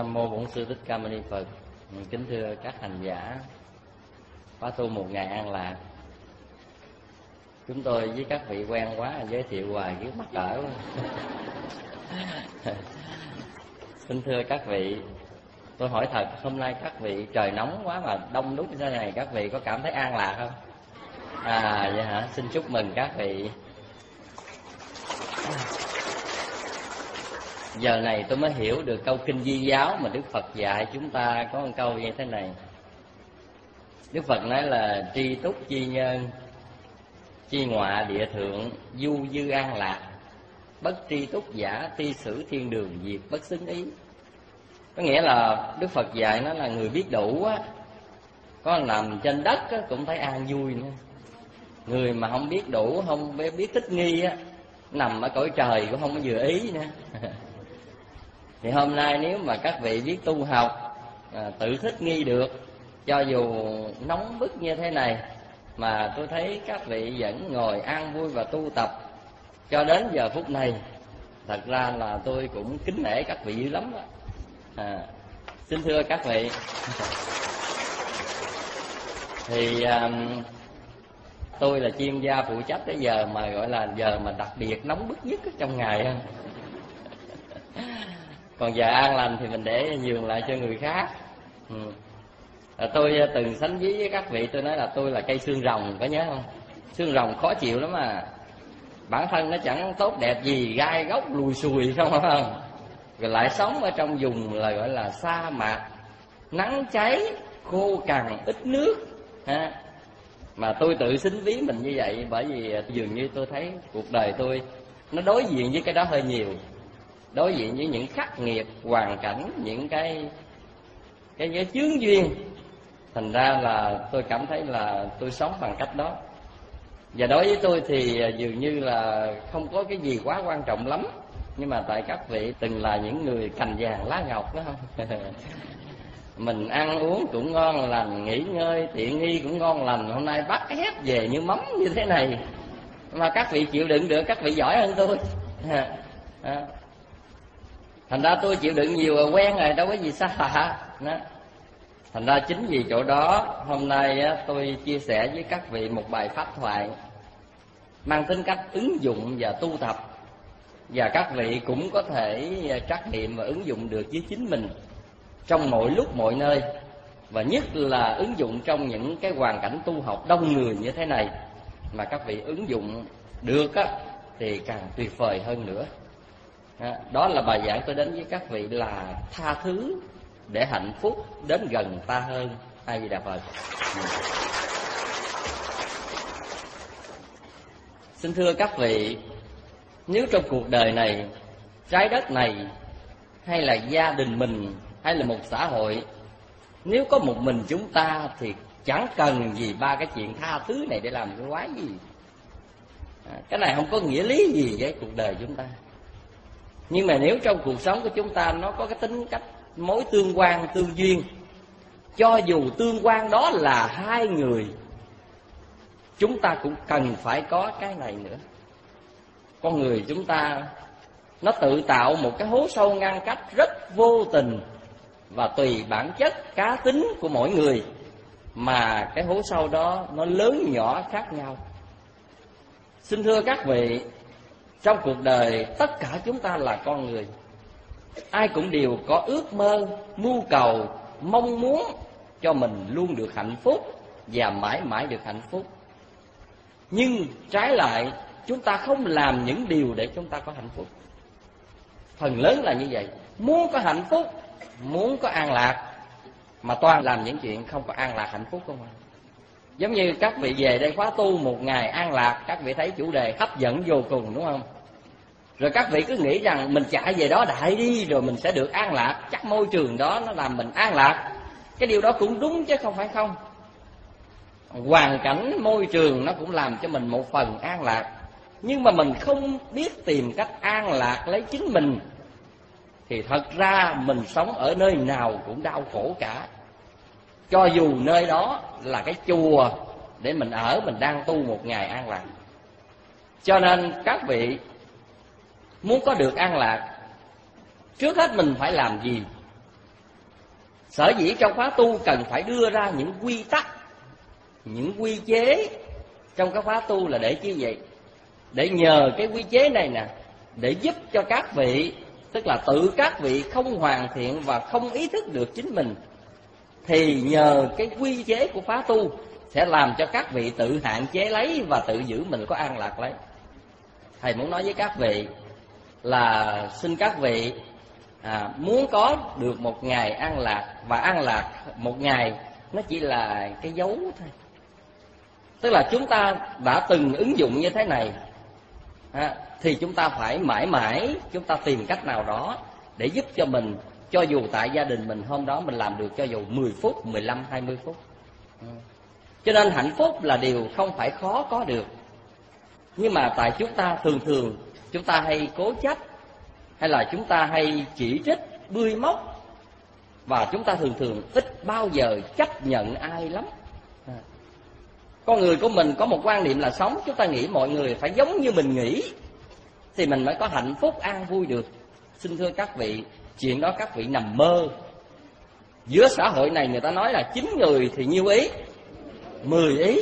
Nam mô Bổn Sư Thích Ca Mâu Ni Phật. Kính thưa các hành giả, khóa tu một ngày an lạc. Chúng tôi với các vị quen quá, giới thiệu hoài cứ mắc cỡ. Xin thưa các vị, tôi hỏi thật, hôm nay các vị trời nóng quá mà đông đúc như thế này, các vị có cảm thấy an lạc không? Vậy hả? Xin chúc mừng các vị. Giờ này tôi mới hiểu được câu kinh Di giáo mà Đức Phật dạy chúng ta, có một câu như thế này. Đức Phật nói là tri túc chi nhân, chi ngọa địa thượng, du dư an lạc, bất tri túc giả, ti sử thiên đường, diệt bất xứng ý. Có nghĩa là Đức Phật dạy nó là người biết đủ á, có nằm trên đất á, cũng thấy an vui nữa. Người mà không biết đủ, không biết thích nghi á, nằm ở cõi trời cũng không có vừa ý nữa. Thì hôm nay nếu mà các vị biết tu học, tự thích nghi được, cho dù nóng bức như thế này, mà tôi thấy các vị vẫn ngồi an vui và tu tập cho đến giờ phút này, thật ra là tôi cũng kính nể các vị dữ lắm đó. Xin thưa các vị, thì tôi là chuyên gia phụ trách cái giờ mà gọi là giờ mà đặc biệt nóng bức nhất trong ngày. Còn giờ an lành thì mình để nhường lại cho người khác. Tôi từng sánh ví với các vị, tôi nói là tôi là cây xương rồng, có nhớ không? Xương rồng khó chịu lắm mà, bản thân nó chẳng tốt đẹp gì, gai góc lùi xùi không? Rồi lại sống ở trong vùng là gọi là sa mạc, nắng cháy, khô cằn, ít nước. Mà tôi tự xính ví mình như vậy, bởi vì dường như tôi thấy cuộc đời tôi nó đối diện với cái đó hơi nhiều, đối diện với những khắc nghiệt hoàn cảnh, những cái chướng duyên. Thành ra là tôi cảm thấy là tôi sống bằng cách đó. Và đối với tôi thì dường như là không có cái gì quá quan trọng lắm. Nhưng mà tại các vị từng là những người cành vàng lá ngọc đó không? Mình ăn uống cũng ngon lành, nghỉ ngơi tiện nghi cũng ngon lành. Hôm nay bắt ép về như mắm như thế này, mà các vị chịu đựng được, các vị giỏi hơn tôi. Thành ra tôi chịu đựng nhiều rồi, quen rồi, đâu có gì xa lạ. Thành ra chính vì chỗ đó, hôm nay tôi chia sẻ với các vị một bài pháp thoại mang tính cách ứng dụng và tu tập, và các vị cũng có thể trắc nghiệm và ứng dụng được với chính mình trong mọi lúc mọi nơi, và nhất là ứng dụng trong những cái hoàn cảnh tu học đông người như thế này. Mà các vị ứng dụng được thì càng tuyệt vời hơn nữa. Đó là bài giảng tôi đến với các vị là tha thứ để hạnh phúc đến gần ta hơn. A Di Đà Phật. Xin thưa các vị, nếu trong cuộc đời này, trái đất này, hay là gia đình mình, hay là một xã hội, nếu có một mình chúng ta thì chẳng cần gì ba cái chuyện tha thứ này để làm cái quái gì. Cái này không có nghĩa lý gì với cuộc đời chúng ta. Nhưng mà nếu trong cuộc sống của chúng ta nó có cái tính cách mối tương quan, tương duyên, cho dù tương quan đó là hai người, chúng ta cũng cần phải có cái này nữa. Con người chúng ta nó tự tạo một cái hố sâu ngăn cách rất vô tình, và tùy bản chất cá tính của mỗi người mà cái hố sâu đó nó lớn nhỏ khác nhau. Xin thưa các vị, trong cuộc đời tất cả chúng ta là con người, ai cũng đều có ước mơ, mưu cầu, mong muốn cho mình luôn được hạnh phúc và mãi mãi được hạnh phúc. Nhưng trái lại, chúng ta không làm những điều để chúng ta có hạnh phúc. Phần lớn là như vậy, muốn có hạnh phúc, muốn có an lạc, mà toàn làm những chuyện không có an lạc hạnh phúc không ạ? Giống như các vị về đây khóa tu một ngày an lạc, các vị thấy chủ đề hấp dẫn vô cùng, đúng không? Rồi các vị cứ nghĩ rằng mình chạy về đó đại đi rồi mình sẽ được an lạc, chắc môi trường đó nó làm mình an lạc. Cái điều đó cũng đúng chứ không phải không. Hoàn cảnh môi trường nó cũng làm cho mình một phần an lạc, nhưng mà mình không biết tìm cách an lạc lấy chính mình, thì thật ra mình sống ở nơi nào cũng đau khổ cả. Cho dù nơi đó là cái chùa để mình ở, mình đang tu một ngày an lạc. Cho nên các vị muốn có được an lạc, trước hết mình phải làm gì? Sở dĩ trong khóa tu cần phải đưa ra những quy tắc, những quy chế trong cái khóa tu là để chi vậy? Để nhờ cái quy chế này nè, để giúp cho các vị, tức là tự các vị không hoàn thiện và không ý thức được chính mình, thì nhờ cái quy chế của khóa tu sẽ làm cho các vị tự hạn chế lấy và tự giữ mình có an lạc lấy. Thầy muốn nói với các vị là xin các vị muốn có được một ngày an lạc, và an lạc một ngày nó chỉ là cái dấu thôi. Tức là chúng ta đã từng ứng dụng như thế này, thì chúng ta phải mãi mãi chúng ta tìm cách nào đó để giúp cho mình, cho dù tại gia đình mình hôm đó mình làm được cho dù 10 phút, 15, 20 phút. Cho nên hạnh phúc là điều không phải khó có được. Nhưng mà tại chúng ta thường chúng ta hay cố chấp, hay là chúng ta hay chỉ trích, bươi móc, và chúng ta thường ít bao giờ chấp nhận ai lắm. Con người của mình có một quan niệm là sống, chúng ta nghĩ mọi người phải giống như mình nghĩ thì mình mới có hạnh phúc an vui được. Xin thưa các vị, chuyện đó các vị nằm mơ. Giữa xã hội này người ta nói là 9 người thì nhiêu ý? 10 ý.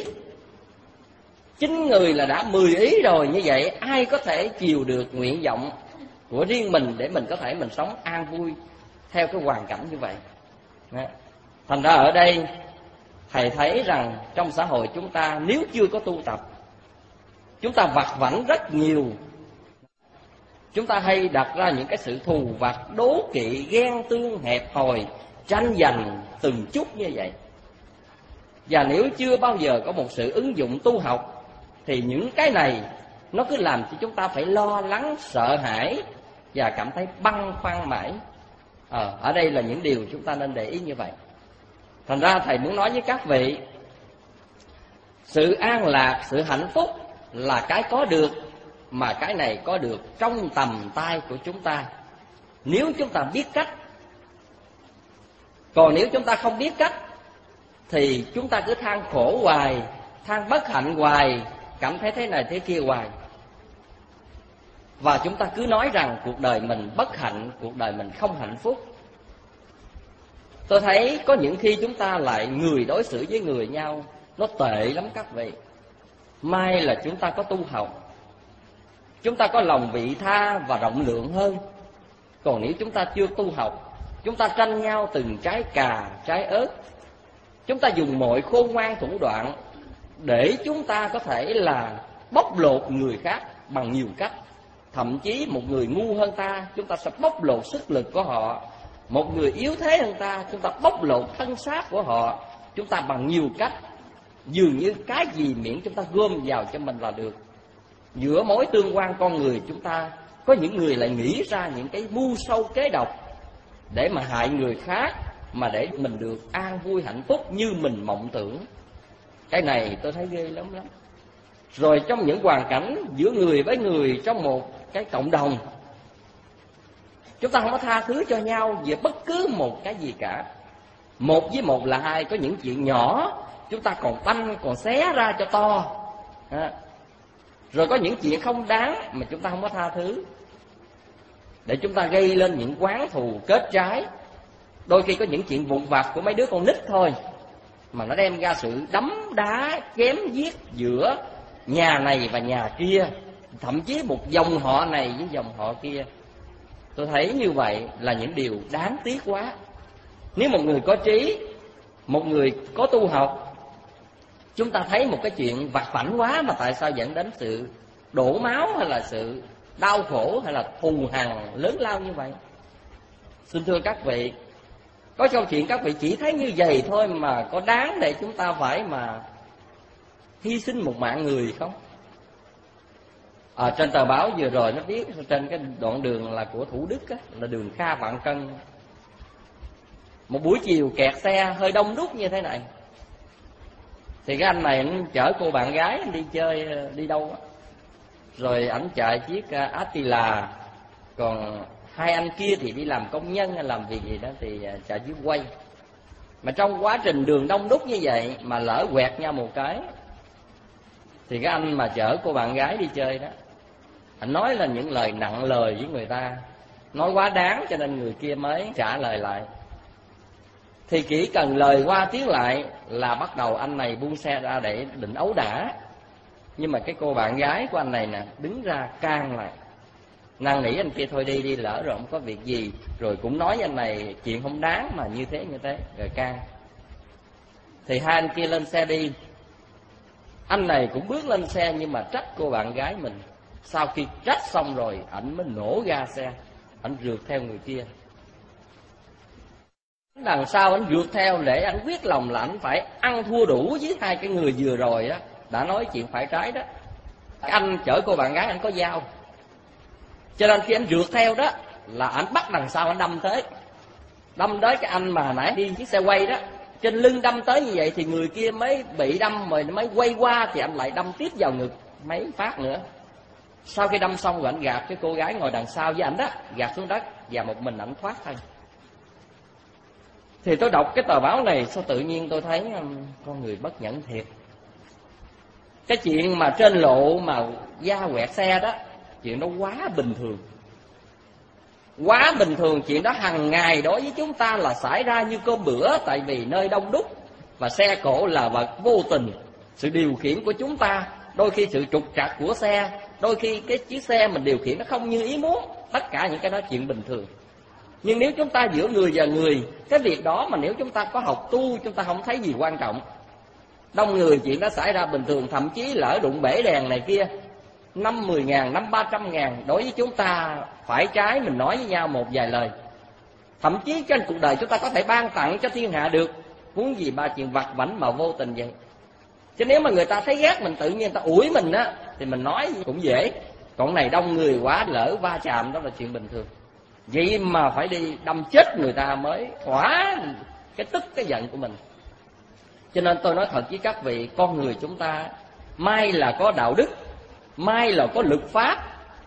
9 người là đã 10 ý rồi. Như vậy ai có thể chiều được nguyện vọng của riêng mình để mình có thể mình sống an vui theo cái hoàn cảnh như vậy. Thành ra ở đây thầy thấy rằng trong xã hội chúng ta nếu chưa có tu tập, chúng ta vặt vãnh rất nhiều. Chúng ta hay đặt ra những cái sự thù vặt, đố kỵ, ghen tương, hẹp hòi, tranh giành từng chút như vậy. Và nếu chưa bao giờ có một sự ứng dụng tu học thì những cái này nó cứ làm cho chúng ta phải lo lắng, sợ hãi và cảm thấy băn khoăn mãi. Ở đây là những điều chúng ta nên để ý như vậy. Thành ra thầy muốn nói với các vị, sự an lạc, sự hạnh phúc là cái có được, mà cái này có được trong tầm tay của chúng ta, nếu chúng ta biết cách. Còn nếu chúng ta không biết cách thì chúng ta cứ than khổ hoài, than bất hạnh hoài, cảm thấy thế này thế kia hoài. Và chúng ta cứ nói rằng cuộc đời mình bất hạnh, cuộc đời mình không hạnh phúc. Tôi thấy có những khi chúng ta lại người đối xử với người nhau nó tệ lắm các vị. May là chúng ta có tu học, chúng ta có lòng vị tha và rộng lượng hơn. Còn nếu chúng ta chưa tu học, chúng ta tranh nhau từng trái cà, trái ớt, chúng ta dùng mọi khôn ngoan thủ đoạn để chúng ta có thể là bóc lột người khác bằng nhiều cách. Thậm chí một người ngu hơn ta, chúng ta sẽ bóc lột sức lực của họ. Một người yếu thế hơn ta, chúng ta bóc lột thân xác của họ. Chúng ta bằng nhiều cách, dường như cái gì miễn chúng ta gom vào cho mình là được. Giữa mối tương quan con người chúng ta, có những người lại nghĩ ra những cái mưu sâu kế độc để mà hại người khác, mà để mình được an vui hạnh phúc như mình mộng tưởng. Cái này tôi thấy ghê lắm. Rồi trong những hoàn cảnh giữa người với người trong một cái cộng đồng, chúng ta không có tha thứ cho nhau về bất cứ một cái gì cả. 1 với 1 là 2, có những chuyện nhỏ chúng ta còn tanh, còn xé ra cho to. Rồi có những chuyện không đáng mà chúng ta không có tha thứ, để chúng ta gây lên những oán thù kết trái. Đôi khi có những chuyện vụn vặt của mấy đứa con nít thôi mà nó đem ra sự đấm đá, chém giết giữa nhà này và nhà kia, thậm chí một dòng họ này với dòng họ kia. Tôi thấy như vậy là những điều đáng tiếc quá. Nếu một người có trí, một người có tu học, chúng ta thấy một cái chuyện vặt vãnh quá mà tại sao dẫn đến sự đổ máu, hay là sự đau khổ, hay là thù hằn lớn lao như vậy? Xin thưa các vị, có câu chuyện các vị chỉ thấy như vậy thôi mà có đáng để chúng ta phải mà hy sinh một mạng người không? Trên tờ báo vừa rồi nó viết trên cái đoạn đường là của Thủ Đức á, là đường Kha Vạn Cân. Một buổi chiều kẹt xe hơi đông đúc như thế này, thì cái anh này anh chở cô bạn gái anh đi chơi đi đâu á, rồi ảnh chạy chiếc Attila, còn 2 anh kia thì đi làm công nhân hay làm việc gì đó thì chạy chiếc quay. Mà trong quá trình đường đông đúc như vậy mà lỡ quẹt nhau một cái, thì cái anh mà chở cô bạn gái đi chơi đó, anh nói là những lời nặng lời với người ta, nói quá đáng cho nên người kia mới trả lời lại. Thì chỉ cần lời qua tiếng lại là bắt đầu anh này buông xe ra để định ấu đả. Nhưng mà cái cô bạn gái của anh này nè đứng ra can lại, năn nỉ anh kia thôi đi đi, lỡ rồi không có việc gì, rồi cũng nói với anh này chuyện không đáng mà như thế, rồi can. Thì hai anh kia lên xe đi. Anh này cũng bước lên xe nhưng mà trách cô bạn gái mình. Sau khi trách xong rồi, ảnh mới nổ ga xe, ảnh rượt theo người kia. Đằng sau ảnh rượt theo để ảnh quyết lòng là ảnh phải ăn thua đủ với hai cái người vừa rồi đó, đã nói chuyện phải trái đó. Anh chở cô bạn gái anh có dao, cho nên khi anh rượt theo đó là ảnh bắt đằng sau, ảnh đâm tới cái anh mà nãy đi chiếc xe quay đó, trên lưng đâm tới như vậy thì người kia mới bị đâm rồi mới quay qua, thì anh lại đâm tiếp vào ngực mấy phát nữa. Sau khi đâm xong rồi ảnh gạt cái cô gái ngồi đằng sau với ảnh đó, gạt xuống đất và một mình ảnh thoát thân. Thì tôi đọc cái tờ báo này sao tự nhiên tôi thấy con người bất nhẫn thiệt. Cái chuyện mà trên lộ mà da quẹt xe đó, chuyện đó quá bình thường. Quá bình thường, chuyện đó hàng ngày đối với chúng ta là xảy ra như cơm bữa. Tại vì nơi đông đúc và xe cộ là vật vô tình. Sự điều khiển của chúng ta, đôi khi sự trục trặc của xe, đôi khi cái chiếc xe mình điều khiển nó không như ý muốn. Tất cả những cái đó chuyện bình thường. Nhưng nếu chúng ta giữa người và người, cái việc đó mà nếu chúng ta có học tu, chúng ta không thấy gì quan trọng. Đông người chuyện đó xảy ra bình thường. Thậm chí lỡ đụng bể đèn này kia, 5-10 ngàn, 500-300 ngàn, đối với chúng ta phải trái mình nói với nhau một vài lời. Thậm chí trên cuộc đời chúng ta có thể ban tặng cho thiên hạ được, huống gì ba chuyện vặt vãnh mà vô tình vậy. Chứ nếu mà người ta thấy ghét mình, tự nhiên người ta ủi mình á, thì mình nói cũng dễ. Còn này đông người quá, lỡ va chạm đó là chuyện bình thường. Vậy mà phải đi đâm chết người ta mới thỏa cái tức cái giận của mình. Cho nên tôi nói thật với các vị, con người chúng ta may là có đạo đức, may là có luật pháp,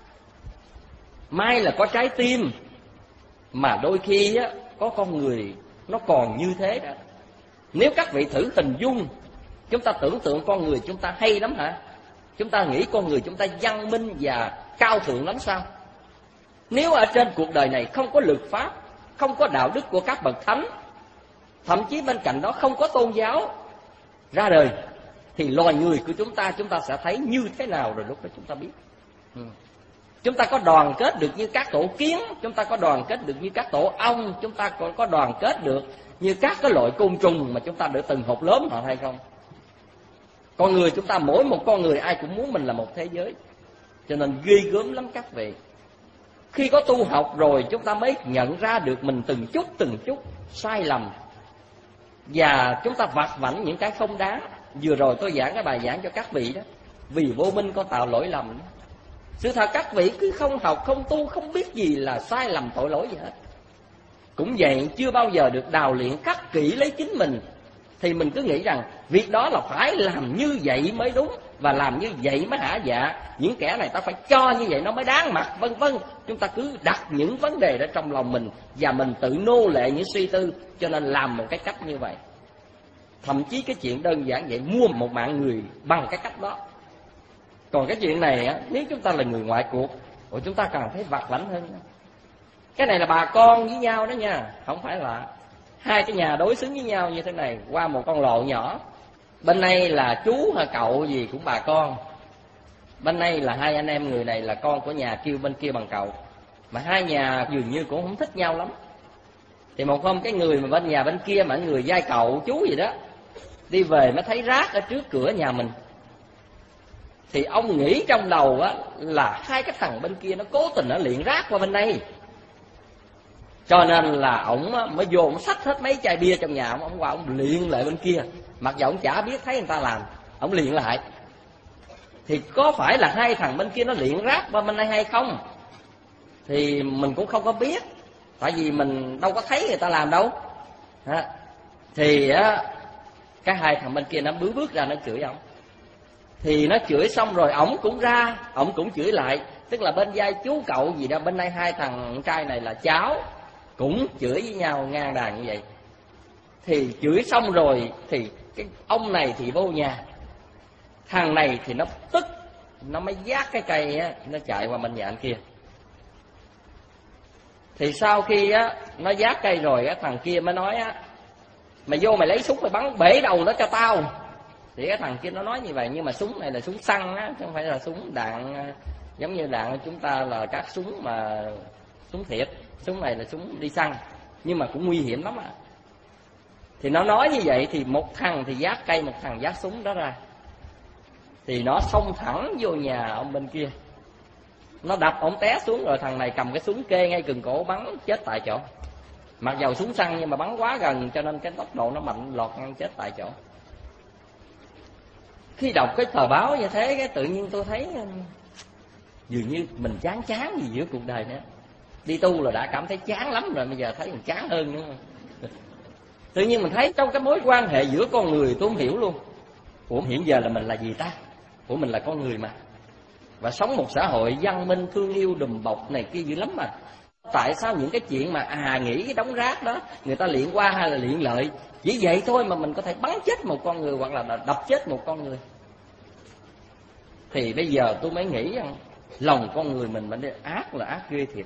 may là có trái tim, mà đôi khi á, có con người nó còn như thế đó. Nếu các vị thử hình dung, chúng ta tưởng tượng con người chúng ta hay lắm hả? Chúng ta nghĩ con người chúng ta văn minh và cao thượng lắm sao? Nếu ở trên cuộc đời này không có luật pháp, không có đạo đức của các bậc thánh, thậm chí bên cạnh đó không có tôn giáo ra đời, thì loài người của chúng ta sẽ thấy như thế nào rồi lúc đó chúng ta biết. Chúng ta có đoàn kết được như các tổ kiến, chúng ta có đoàn kết được như các tổ ong, chúng ta còn có đoàn kết được như các cái loại côn trùng mà chúng ta đã từng học lớn họ hay không? Con người chúng ta, mỗi một con người ai cũng muốn mình là một thế giới. Cho nên ghê gớm lắm các vị. Khi có tu học rồi chúng ta mới nhận ra được mình từng chút sai lầm, và chúng ta vặt vãnh những cái không đáng. Vừa rồi tôi giảng cái bài giảng cho các vị đó, vì vô minh con tạo lỗi lầm. Sự thật các vị cứ không học, không tu, không biết gì là sai lầm tội lỗi gì hết. Cũng vậy, chưa bao giờ được đào luyện khắc kỹ lấy chính mình, thì mình cứ nghĩ rằng việc đó là phải làm như vậy mới đúng, và làm như vậy mới hả dạ, những kẻ này ta phải cho như vậy nó mới đáng mặt, vân vân. Chúng ta cứ đặt những vấn đề đó trong lòng mình, và mình tự nô lệ những suy tư, cho nên làm một cái cách như vậy. Thậm chí cái chuyện đơn giản vậy, mua một mạng người bằng cái cách đó. Còn cái chuyện này á, nếu chúng ta là người ngoại cuộc, chúng ta càng thấy vặt vãnh hơn. Cái này là bà con với nhau đó nha, không phải là hai cái nhà đối xứng với nhau như thế này qua một con lộ nhỏ. Bên này là chú hay cậu gì cũng bà con, bên này là hai anh em, người này là con của nhà kêu bên kia bằng cậu, mà hai nhà dường như cũng không thích nhau lắm. Thì một hôm cái người mà bên nhà bên kia mà người vai cậu chú gì đó đi về mới thấy rác ở trước cửa nhà mình. Thì ông nghĩ trong đầu á là hai cái thằng bên kia nó cố tình nó liệng rác qua bên đây, cho nên là ổng mới vô, ổng xách hết mấy chai bia trong nhà ổng qua ổng liệng lại bên kia, mặc dù ổng chả biết thấy người ta làm, ổng liệng lại. Thì có phải là hai thằng bên kia nó liệng rác qua bên đây hay không thì mình cũng không có biết, tại vì mình đâu có thấy người ta làm đâu. Thì á, cái hai thằng bên kia nó bước ra nó chửi ổng. Thì nó chửi xong rồi ổng cũng ra, ổng cũng chửi lại. Tức là bên vai chú cậu gì đó, bên đây hai thằng trai này là cháu, cũng chửi với nhau ngang đàn như vậy. Thì chửi xong rồi thì cái ông này thì vô nhà, thằng này thì nó tức, nó mới vác cái cây á, nó chạy qua bên nhà anh kia. Thì sau khi á nó vác cây rồi á, thằng kia mới nói á mày vô mày lấy súng mày bắn bể đầu nó cho tao. Thì cái thằng kia nó nói như vậy, nhưng mà súng này là súng xăng á, chứ không phải là súng đạn giống như đạn của chúng ta là các súng mà súng thiệt. Súng này là súng đi săn, nhưng mà cũng nguy hiểm lắm ạ. Thì nó nói như vậy thì một thằng thì vác cây, một thằng vác súng đó ra, thì nó xông thẳng vô nhà ông bên kia, nó đập ông té xuống, rồi thằng này cầm cái súng kê ngay cần cổ bắn chết tại chỗ. Mặc dầu súng săn nhưng mà bắn quá gần cho nên cái tốc độ nó mạnh, lọt ngang chết tại chỗ. Khi đọc cái tờ báo như thế, cái tự nhiên tôi thấy dường như mình chán gì giữa cuộc đời nữa. Đi tu là đã cảm thấy chán lắm rồi, bây giờ thấy mình chán hơn nữa. Tự nhiên mình thấy trong cái mối quan hệ giữa con người tôi không hiểu luôn. Ủa hiện giờ là mình là gì ta? Ủa mình là con người mà, và sống một xã hội văn minh, thương yêu, đùm bọc này kia dữ lắm mà. Tại sao những cái chuyện mà nghĩ cái đống rác đó người ta luyện qua hay là luyện lợi, chỉ vậy thôi mà mình có thể bắn chết một con người hoặc là đập chết một con người? Thì bây giờ tôi mới nghĩ rằng lòng con người mình ác là ác ghê thiệt.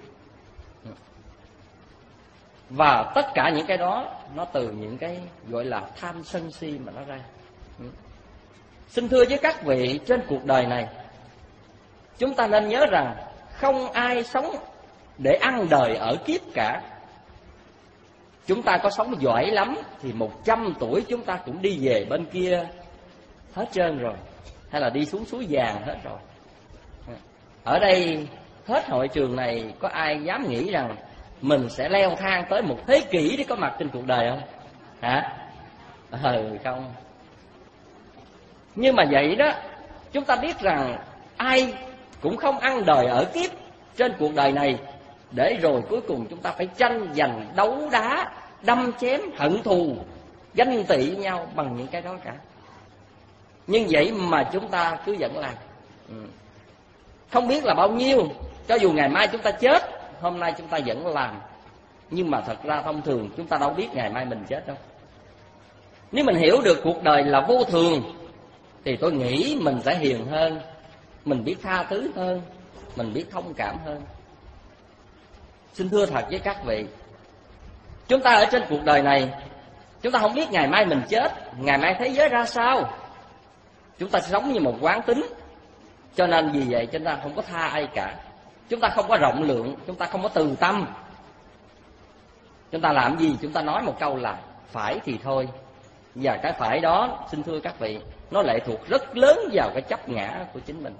Và tất cả những cái đó nó từ những cái gọi là tham sân si mà nó ra. Xin thưa với các vị, trên cuộc đời này chúng ta nên nhớ rằng không ai sống để ăn đời ở kiếp cả. Chúng ta có sống giỏi lắm thì 100 tuổi chúng ta cũng đi về bên kia hết trơn rồi, hay là đi xuống suối vàng hết rồi. Ở đây hết hội trường này có ai dám nghĩ rằng mình sẽ leo thang tới một thế kỷ để có mặt trên cuộc đời không? Hả? Không. Nhưng mà vậy đó, chúng ta biết rằng ai cũng không ăn đời ở kiếp trên cuộc đời này, để rồi cuối cùng chúng ta phải tranh giành, đấu đá, đâm chém, hận thù, ganh tị nhau bằng những cái đó cả. Nhưng vậy mà chúng ta cứ vẫn làm. Không biết là bao nhiêu, cho dù ngày mai chúng ta chết, hôm nay chúng ta vẫn làm. Nhưng mà thật ra thông thường chúng ta đâu biết ngày mai mình chết đâu. Nếu mình hiểu được cuộc đời là vô thường thì tôi nghĩ mình sẽ hiền hơn, mình biết tha thứ hơn, mình biết thông cảm hơn. Xin thưa thật với các vị, chúng ta ở trên cuộc đời này, chúng ta không biết ngày mai mình chết, ngày mai thế giới ra sao. Chúng ta sống như một quán tính, cho nên vì vậy chúng ta không có tha ai cả. Chúng ta không có rộng lượng, chúng ta không có từ tâm. Chúng ta làm gì chúng ta nói một câu là phải thì thôi. Và cái phải đó, xin thưa các vị, nó lệ thuộc rất lớn vào cái chấp ngã của chính mình.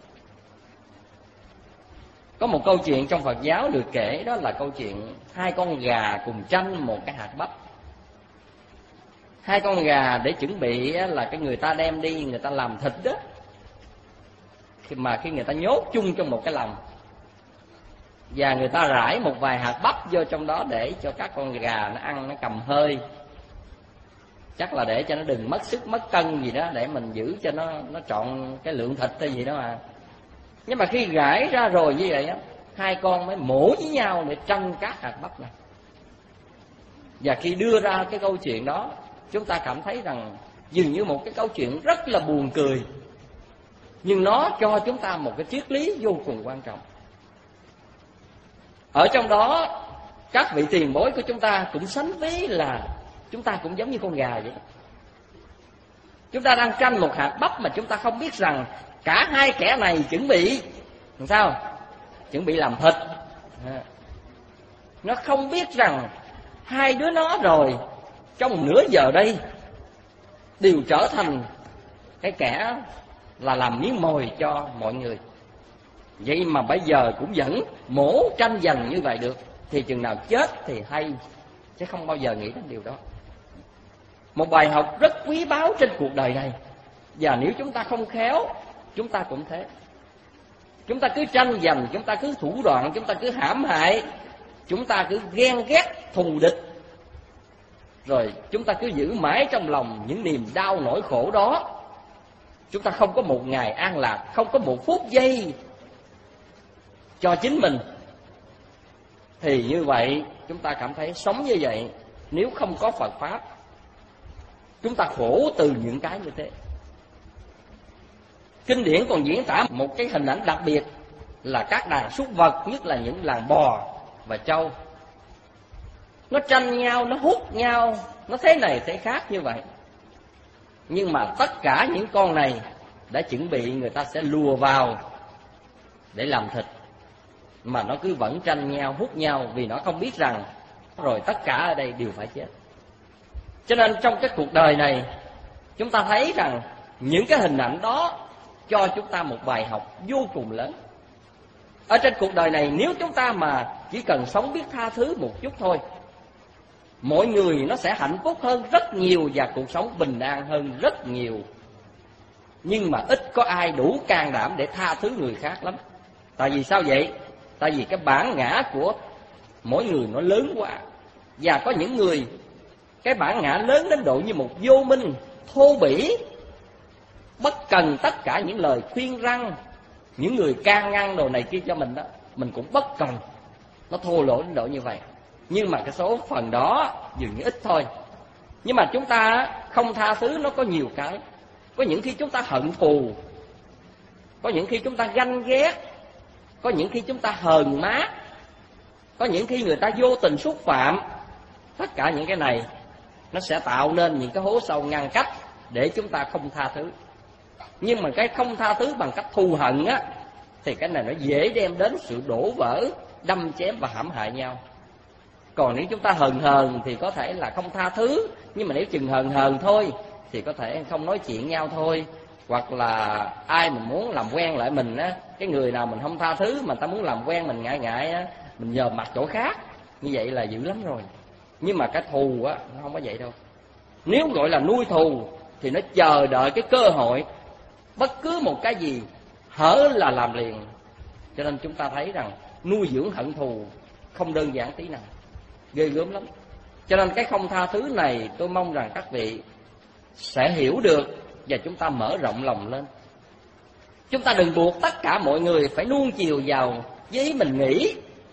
Có một câu chuyện trong Phật giáo được kể, đó là câu chuyện hai con gà cùng tranh một cái hạt bắp. Hai con gà để chuẩn bị là cái người ta đem đi, người ta làm thịt đó. Mà khi người ta nhốt chung trong một cái lồng, và người ta rải một vài hạt bắp vô trong đó để cho các con gà nó ăn, nó cầm hơi. Chắc là để cho nó đừng mất sức, mất cân gì đó, để mình giữ cho nó trọn cái lượng thịt hay gì đó mà. Nhưng mà khi rải ra rồi như vậy á, hai con mới mổ với nhau để tranh các hạt bắp này. Và khi đưa ra cái câu chuyện đó, chúng ta cảm thấy rằng dường như một cái câu chuyện rất là buồn cười, nhưng nó cho chúng ta một cái triết lý vô cùng quan trọng. Ở trong đó, các vị tiền bối của chúng ta cũng sánh ví là chúng ta cũng giống như con gà vậy. Chúng ta đang tranh một hạt bắp mà chúng ta không biết rằng cả hai kẻ này chuẩn bị làm sao? Chuẩn bị làm thịt. Nó không biết rằng hai đứa nó rồi trong nửa giờ đây đều trở thành cái kẻ là làm miếng mồi cho mọi người. Vậy mà bây giờ cũng vẫn mổ tranh giành như vậy được, thì chừng nào chết thì hay, chứ không bao giờ nghĩ đến điều đó. Một bài học rất quý báu trên cuộc đời này. Và nếu chúng ta không khéo, chúng ta cũng thế. Chúng ta cứ tranh giành, chúng ta cứ thủ đoạn, chúng ta cứ hãm hại, chúng ta cứ ghen ghét, thù địch. Rồi chúng ta cứ giữ mãi trong lòng những niềm đau nỗi khổ đó. Chúng ta không có một ngày an lạc, không có một phút giây cho chính mình. Thì như vậy chúng ta cảm thấy sống như vậy, nếu không có Phật Pháp, chúng ta khổ từ những cái như thế. Kinh điển còn diễn tả một cái hình ảnh đặc biệt là các đàn súc vật, nhất là những đàn bò và trâu. Nó tranh nhau, nó hút nhau nó thế này thế khác như vậy. Nhưng mà tất cả những con này đã chuẩn bị người ta sẽ lùa vào để làm thịt, mà nó cứ vẫn tranh nhau, hút nhau, vì nó không biết rằng rồi tất cả ở đây đều phải chết. Cho nên trong cái cuộc đời này, chúng ta thấy rằng những cái hình ảnh đó cho chúng ta một bài học vô cùng lớn. Ở trên cuộc đời này, nếu chúng ta mà chỉ cần sống biết tha thứ một chút thôi, mọi người nó sẽ hạnh phúc hơn rất nhiều và cuộc sống bình an hơn rất nhiều. Nhưng mà ít có ai đủ can đảm để tha thứ người khác lắm. Tại vì sao vậy? Tại vì cái bản ngã của mỗi người nó lớn quá. Và có những người cái bản ngã lớn đến độ như một vô minh, thô bỉ, bất cần tất cả những lời khuyên răn, những người can ngăn đồ này kia cho mình đó, mình cũng bất cần. Nó thô lỗ đến độ như vậy. Nhưng mà cái số phần đó dường như ít thôi. Nhưng mà chúng ta không tha thứ nó có nhiều cái. Có những khi chúng ta hận thù, có những khi chúng ta ganh ghét, có những khi chúng ta hờn mát, có những khi người ta vô tình xúc phạm. Tất cả những cái này nó sẽ tạo nên những cái hố sâu ngăn cách để chúng ta không tha thứ. Nhưng mà cái không tha thứ bằng cách thù hận á, thì cái này nó dễ đem đến sự đổ vỡ, đâm chém và hãm hại nhau. Còn nếu chúng ta hờn thì có thể là không tha thứ, nhưng mà nếu chừng hờn thôi thì có thể không nói chuyện nhau thôi. Hoặc là ai mà muốn làm quen lại mình á, cái người nào mình không tha thứ mà ta muốn làm quen mình ngại á, mình nhờ mặt chỗ khác. Như vậy là dữ lắm rồi. Nhưng mà cái thù á, nó không có vậy đâu. Nếu gọi là nuôi thù thì nó chờ đợi cái cơ hội, bất cứ một cái gì hở là làm liền. Cho nên chúng ta thấy rằng nuôi dưỡng hận thù không đơn giản tí nào, ghê gớm lắm. Cho nên cái không tha thứ này tôi mong rằng các vị sẽ hiểu được và chúng ta mở rộng lòng lên. Chúng ta đừng buộc tất cả mọi người phải nuông chiều vào với ý mình nghĩ.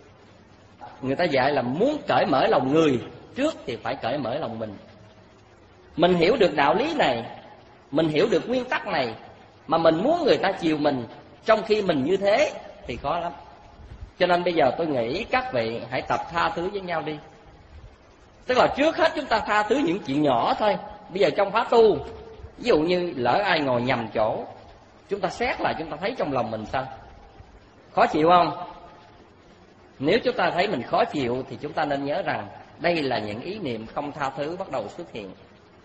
Người ta dạy là muốn cởi mở lòng người, trước thì phải cởi mở lòng mình. Mình hiểu được đạo lý này, mình hiểu được nguyên tắc này, mà mình muốn người ta chiều mình trong khi mình như thế thì khó lắm. Cho nên bây giờ tôi nghĩ các vị hãy tập tha thứ với nhau đi. Tức là trước hết chúng ta tha thứ những chuyện nhỏ thôi. Bây giờ trong khóa tu, ví dụ như lỡ ai ngồi nhầm chỗ, chúng ta xét lại, chúng ta thấy trong lòng mình sao? Khó chịu không? Nếu chúng ta thấy mình khó chịu thì chúng ta nên nhớ rằng đây là những ý niệm không tha thứ bắt đầu xuất hiện.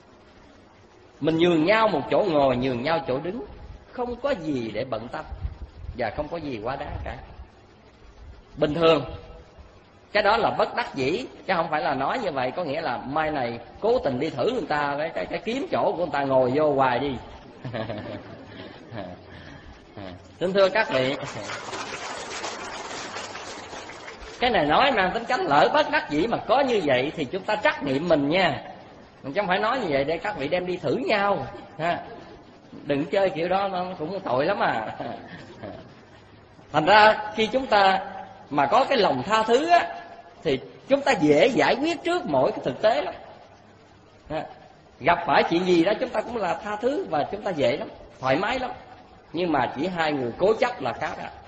Mình nhường nhau một chỗ ngồi, nhường nhau chỗ đứng, không có gì để bận tâm và không có gì quá đáng cả. Bình thường. Cái đó là bất đắc dĩ, chứ không phải là nói như vậy có nghĩa là mai này cố tình đi thử người ta cái kiếm chỗ của người ta ngồi vô hoài đi. Xin thưa các vị, cái này nói mang tính cách lỡ bất đắc dĩ mà có như vậy thì chúng ta trắc nghiệm mình nha. Chứ không phải nói như vậy để các vị đem đi thử nhau ha. Đừng chơi kiểu đó, nó cũng tội lắm à. Thành ra khi chúng ta mà có cái lòng tha thứ á, thì chúng ta dễ giải quyết trước mỗi cái thực tế lắm. Gặp phải chuyện gì đó chúng ta cũng là tha thứ và chúng ta dễ lắm, thoải mái lắm. Nhưng mà chỉ hai người cố chấp là khác á.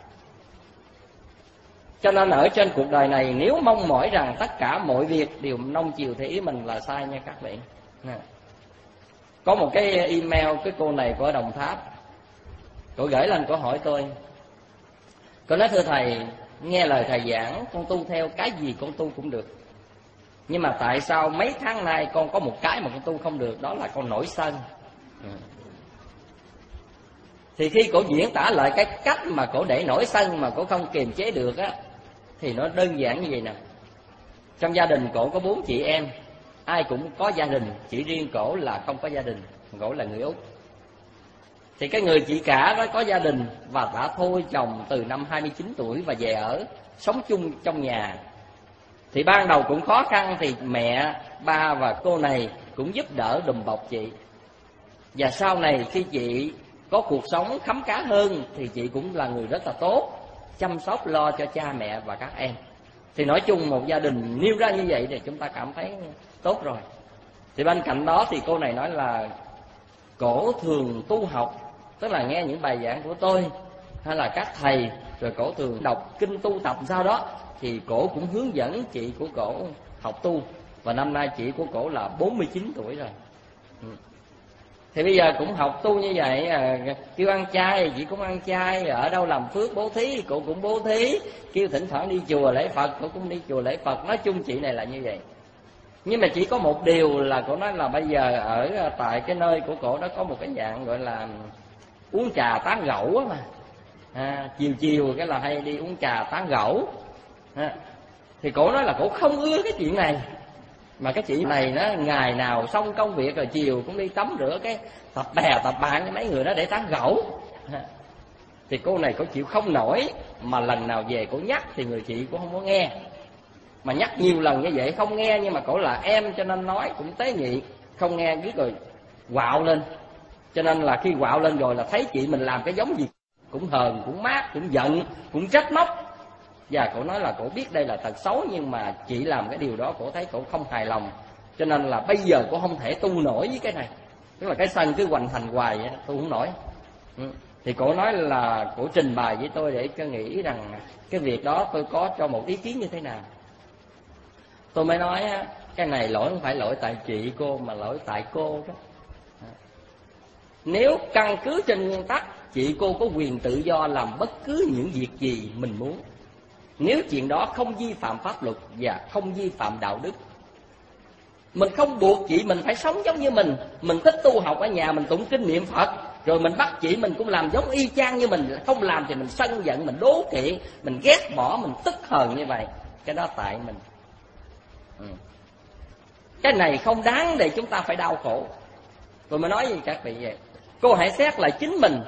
Cho nên ở trên cuộc đời này, nếu mong mỏi rằng tất cả mọi việc đều nông chiều theo ý mình là sai nha các vị. Có một cái email, cái cô này của Đồng Tháp, cô gửi lên cô hỏi tôi. Cô nói thưa thầy, nghe lời thầy giảng, con tu theo cái gì con tu cũng được. Nhưng mà tại sao mấy tháng nay con có một cái mà con tu không được, đó là con nổi sân. Thì khi cổ diễn tả lại cái cách mà cổ để nổi sân mà cổ không kiềm chế được á, thì nó đơn giản như vậy nè. Trong gia đình cổ có 4 chị em, ai cũng có gia đình, chỉ riêng cổ là không có gia đình, cổ là người Úc. Thì cái người chị cả đó có gia đình và đã thôi chồng từ năm 29 tuổi và về ở, sống chung trong nhà. Thì ban đầu cũng khó khăn thì mẹ, ba và cô này cũng giúp đỡ đùm bọc chị. Và sau này khi chị có cuộc sống khấm khá hơn thì chị cũng là người rất là tốt, chăm sóc lo cho cha mẹ và các em. Thì nói chung một gia đình nêu ra như vậy thì chúng ta cảm thấy tốt rồi. Thì bên cạnh đó thì cô này nói là cổ thường tu học, tức là nghe những bài giảng của tôi hay là các thầy, rồi cổ thường đọc kinh tu tập, sau đó thì cổ cũng hướng dẫn chị của cổ học tu. Và năm nay chị của cổ là 49 tuổi rồi. Thì bây giờ cũng học tu như vậy, kêu ăn chay chị cũng ăn chay, ở đâu làm phước bố thí cổ cũng bố thí, kêu thỉnh thoảng đi chùa lễ Phật cổ cũng đi chùa lễ Phật. Nói chung chị này là như vậy. Nhưng mà chỉ có một điều là cổ nói là bây giờ ở tại cái nơi của cổ đó có một cái dạng gọi là uống trà tán gẫu á mà. Chiều chiều cái là hay đi uống trà tán gẫu. Thì cổ nói là cổ không ưa cái chuyện này. Mà cái chị này nó ngày nào xong công việc rồi chiều cũng đi tắm rửa cái tập bè tập bạn với mấy người đó để tán gẫu. Thì cô này cổ chịu không nổi, mà lần nào về cổ nhắc thì người chị cũng không có nghe. Mà nhắc nhiều lần như vậy không nghe, nhưng mà cổ là em cho nên nói cũng tế nhị, không nghe biết rồi quạo lên. Cho nên là khi quạo lên rồi là thấy chị mình làm cái giống gì cũng hờn, cũng mát, cũng giận, cũng trách móc. Và cổ nói là cổ biết đây là tật xấu, nhưng mà chị làm cái điều đó cổ thấy cổ không hài lòng. Cho nên là bây giờ cổ không thể tu nổi với cái này. Tức là cái sân cứ hoành hành hoài vậy, tu không nổi. Thì cổ nói là cổ trình bày với tôi để cho nghĩ rằng cái việc đó tôi có cho một ý kiến như thế nào. Tôi mới nói cái này lỗi không phải lỗi tại chị cô, mà lỗi tại cô đó. Nếu căn cứ trên nguyên tắc, chị cô có quyền tự do làm bất cứ những việc gì mình muốn, nếu chuyện đó không vi phạm pháp luật và không vi phạm đạo đức. Mình không buộc chị mình phải sống giống như mình. Mình thích tu học ở nhà mình tụng kinh niệm Phật, rồi mình bắt chị mình cũng làm giống y chang như mình. Không làm thì mình sân giận, mình đố kỵ, mình ghét bỏ, mình tức hờn như vậy. Cái đó tại mình. Cái này không đáng để chúng ta phải đau khổ. Tôi mới nói với các vị vậy. Cô hãy xét lại chính mình.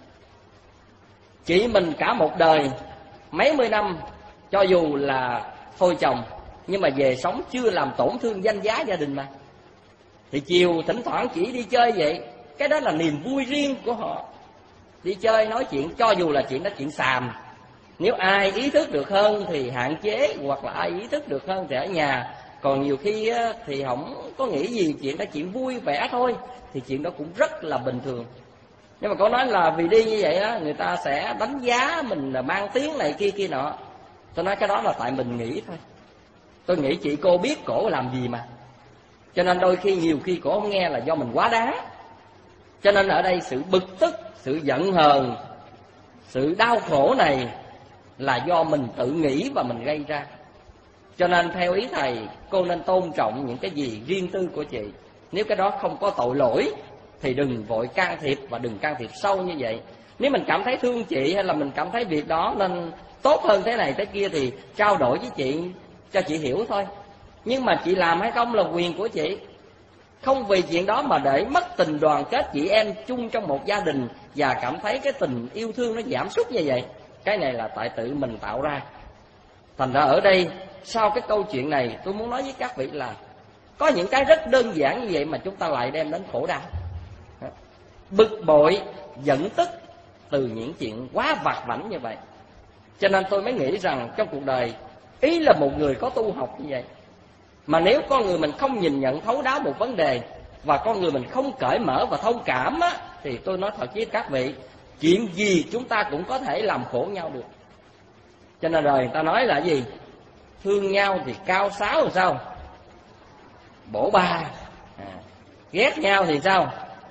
Chị mình cả một đời, mấy mươi năm, cho dù là thôi chồng, nhưng mà về sống chưa làm tổn thương danh giá gia đình mà. Thì chiều thỉnh thoảng chỉ đi chơi vậy, cái đó là niềm vui riêng của họ. Đi chơi nói chuyện, cho dù là chuyện đó chuyện xàm. Nếu ai ý thức được hơn thì hạn chế, hoặc là ai ý thức được hơn thì ở nhà. Còn nhiều khi thì không có nghĩ gì, chuyện đó chuyện vui vẻ thôi, thì chuyện đó cũng rất là bình thường. Nhưng mà cô nói là vì đi như vậy á, người ta sẽ đánh giá mình là mang tiếng này kia kia nọ. Tôi nói cái đó là tại mình nghĩ thôi. Tôi nghĩ chị cô biết cổ làm gì mà. Cho nên đôi khi nhiều khi cổ không nghe là do mình quá đáng. Cho nên ở đây sự bực tức, sự giận hờn, sự đau khổ này là do mình tự nghĩ và mình gây ra. Cho nên theo ý thầy, cô nên tôn trọng những cái gì riêng tư của chị. Nếu cái đó không có tội lỗi thì đừng vội can thiệp, và đừng can thiệp sâu như vậy. Nếu mình cảm thấy thương chị, hay là mình cảm thấy việc đó nên tốt hơn thế này thế kia, thì trao đổi với chị cho chị hiểu thôi. Nhưng mà chị làm hay không là quyền của chị. Không vì chuyện đó mà để mất tình đoàn kết chị em chung trong một gia đình, và cảm thấy cái tình yêu thương nó giảm sút như vậy. Cái này là tại tự mình tạo ra. Thành ra ở đây, sau cái câu chuyện này, tôi muốn nói với các vị là có những cái rất đơn giản như vậy mà chúng ta lại đem đến khổ đau, bực bội, giận tức từ những chuyện quá vặt vãnh như vậy. Cho nên tôi mới nghĩ rằng trong cuộc đời, ý là một người có tu học như vậy, mà nếu con người mình không nhìn nhận thấu đáo một vấn đề, và con người mình không cởi mở và thông cảm á, thì tôi nói thật với các vị, chuyện gì chúng ta cũng có thể làm khổ nhau được. Cho nên rồi người ta nói là gì? Thương nhau thì cao 6 rồi sao? Bổ 3. Ghét nhau thì sao?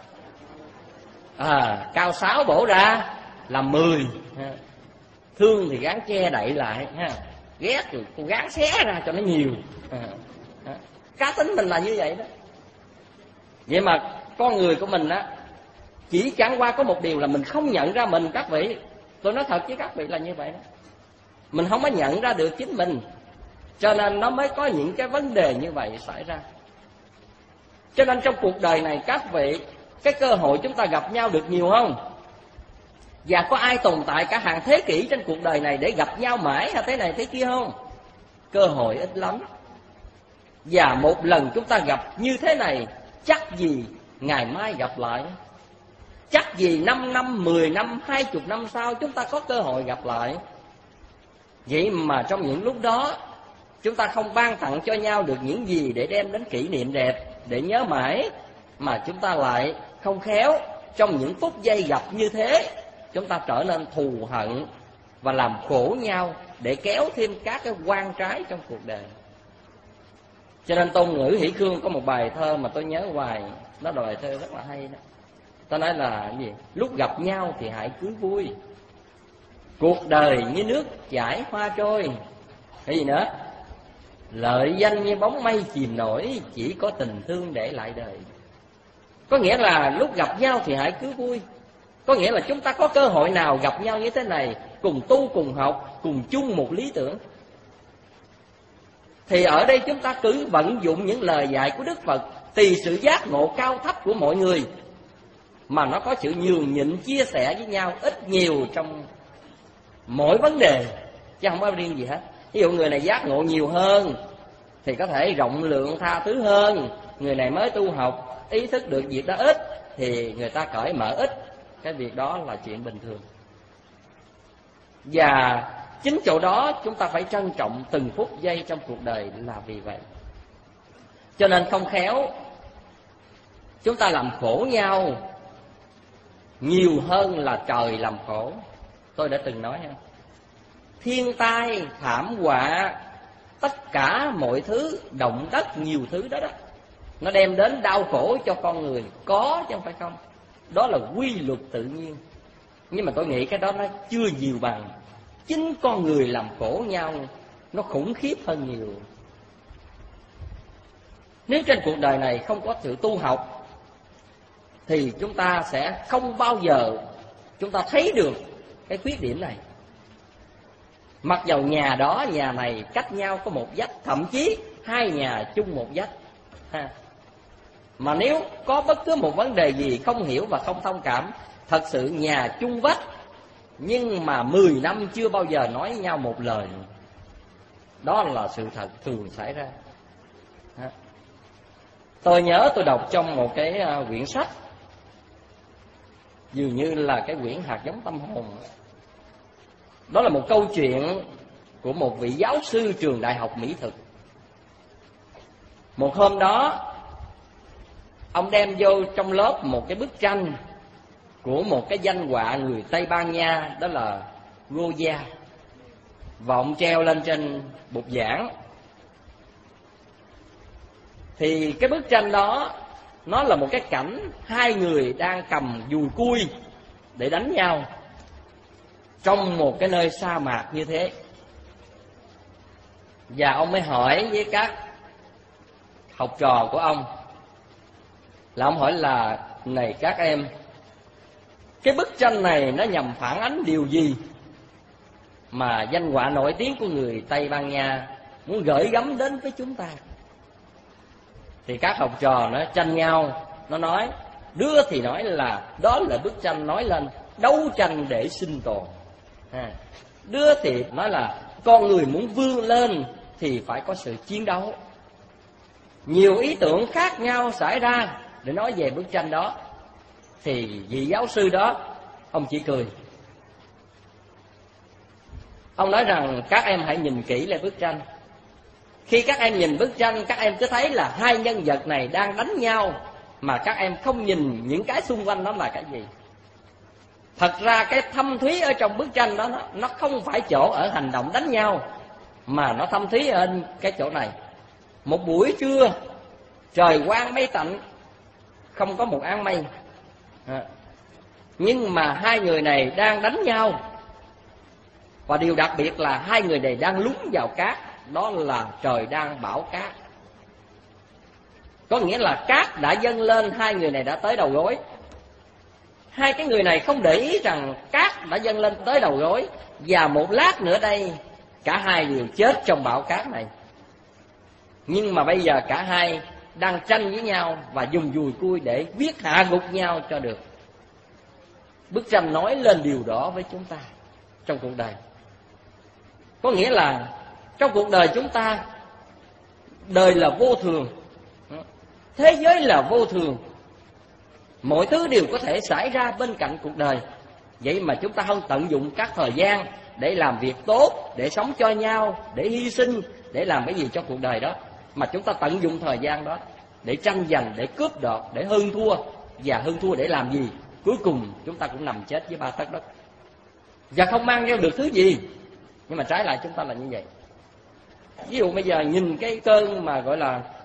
Cao 6 bổ ra làm 10. Thương thì gắng che đậy lại, ghét thì cô gắng xé ra cho nó nhiều. Cá tính mình là như vậy đó. Vậy mà con người của mình á, chỉ chẳng qua có một điều là mình không nhận ra mình, các vị. Tôi nói thật với các vị là như vậy đó. Mình không có nhận ra được chính mình, cho nên nó mới có những cái vấn đề như vậy xảy ra. Cho nên trong cuộc đời này các vị, cái cơ hội chúng ta gặp nhau được nhiều không? Và có ai tồn tại cả hàng thế kỷ trên cuộc đời này để gặp nhau mãi hay thế này thế kia không? Cơ hội ít lắm. Và một lần chúng ta gặp như thế này, chắc gì ngày mai gặp lại. Chắc gì 5 năm, 10 năm, 20 năm sau chúng ta có cơ hội gặp lại. Vậy mà trong những lúc đó, chúng ta không ban tặng cho nhau được những gì để đem đến kỷ niệm đẹp, để nhớ mãi, mà chúng ta lại không khéo. Trong những phút giây gặp như thế, chúng ta trở nên thù hận và làm khổ nhau, để kéo thêm các cái oan trái trong cuộc đời. Cho nên Tôn Ngữ Hỷ Khương có một bài thơ mà tôi nhớ hoài, đó là bài thơ rất là hay đó. Ta nói là cái gì? Lúc gặp nhau thì hãy cứ vui, cuộc đời như nước chảy hoa trôi. Cái gì nữa? Lợi danh như bóng mây chìm nổi, chỉ có tình thương để lại đời. Có nghĩa là lúc gặp nhau thì hãy cứ vui. Có nghĩa là chúng ta có cơ hội nào gặp nhau như thế này, cùng tu, cùng học, cùng chung một lý tưởng, thì ở đây chúng ta cứ vận dụng những lời dạy của Đức Phật, tùy sự giác ngộ cao thấp của mọi người mà nó có sự nhường nhịn, chia sẻ với nhau ít nhiều trong mỗi vấn đề, chứ không có riêng gì hết. Ví dụ người này giác ngộ nhiều hơn thì có thể rộng lượng tha thứ hơn, người này mới tu học ý thức được việc đó ít thì người ta cởi mở ít. Cái việc đó là chuyện bình thường. Và chính chỗ đó chúng ta phải trân trọng từng phút giây trong cuộc đời là vì vậy. Cho nên không khéo chúng ta làm khổ nhau nhiều hơn là trời làm khổ. Tôi đã từng nói ha, thiên tai, thảm họa, tất cả mọi thứ, động đất, nhiều thứ đó nó đem đến đau khổ cho con người, có chứ không phải không. Đó là quy luật tự nhiên. Nhưng mà tôi nghĩ cái đó nó chưa nhiều bằng chính con người làm khổ nhau, nó khủng khiếp hơn nhiều. Nếu trên cuộc đời này không có sự tu học thì chúng ta sẽ không bao giờ chúng ta thấy được cái khuyết điểm này. Mặc dầu nhà đó, nhà này cách nhau có một vách, thậm chí hai nhà chung một vách ha. Mà nếu có bất cứ một vấn đề gì không hiểu và không thông cảm, thật sự nhà chung vách nhưng mà 10 năm chưa bao giờ nói với nhau một lời. Đó là sự thật thường xảy ra. Tôi nhớ tôi đọc trong một cái quyển sách, dường như là cái quyển Hạt Giống Tâm Hồn. Đó là một câu chuyện của một vị giáo sư trường đại học mỹ thực. Một hôm đó, ông đem vô trong lớp một cái bức tranh của một cái danh họa người Tây Ban Nha, đó là Goya, và ông treo lên trên bục giảng. Thì cái bức tranh đó nó là một cái cảnh hai người đang cầm dùi cui để đánh nhau trong một cái nơi sa mạc như thế. Và ông mới hỏi với các học trò của ông, là ông hỏi là: này các em, cái bức tranh này nó nhằm phản ánh điều gì mà danh họa nổi tiếng của người Tây Ban Nha muốn gửi gắm đến với chúng ta? Thì các học trò nó tranh nhau, nó nói, đứa thì nói là đó là bức tranh nói lên đấu tranh để sinh tồn, đứa thì nói là con người muốn vươn lên thì phải có sự chiến đấu. Nhiều ý tưởng khác nhau xảy ra để nói về bức tranh đó. Thì vị giáo sư đó, ông chỉ cười. Ông nói rằng các em hãy nhìn kỹ lại bức tranh. Khi các em nhìn bức tranh, các em cứ thấy là hai nhân vật này đang đánh nhau, mà các em không nhìn những cái xung quanh đó là cái gì. Thật ra cái thâm thúy ở trong bức tranh đó nó không phải chỗ ở hành động đánh nhau, mà nó thâm thúy ở cái chỗ này. Một buổi trưa, trời quang mây tạnh, không có một áng mây, nhưng mà hai người này đang đánh nhau. Và điều đặc biệt là hai người này đang lún vào cát. Đó là trời đang bão cát. Có nghĩa là cát đã dâng lên, hai người này đã tới đầu gối. Hai cái người này không để ý rằng cát đã dâng lên tới đầu gối, và một lát nữa đây cả hai đều chết trong bão cát này. Nhưng mà bây giờ cả hai đang tranh với nhau và dùng dùi cui để viết hạ gục nhau cho được. Bức tranh nói lên điều đó với chúng ta trong cuộc đời. Có nghĩa là trong cuộc đời chúng ta, đời là vô thường, thế giới là vô thường, mọi thứ đều có thể xảy ra bên cạnh cuộc đời. Vậy mà chúng ta không tận dụng các thời gian để làm việc tốt, để sống cho nhau, để hy sinh, để làm cái gì cho cuộc đời đó, mà chúng ta tận dụng thời gian đó để tranh giành, để cướp đoạt, để hơn thua. Và hơn thua để làm gì? Cuối cùng chúng ta cũng nằm chết với ba tấc đất và không mang theo được thứ gì. Nhưng mà trái lại chúng ta là như vậy. Ví dụ bây giờ nhìn cái cơn mà gọi là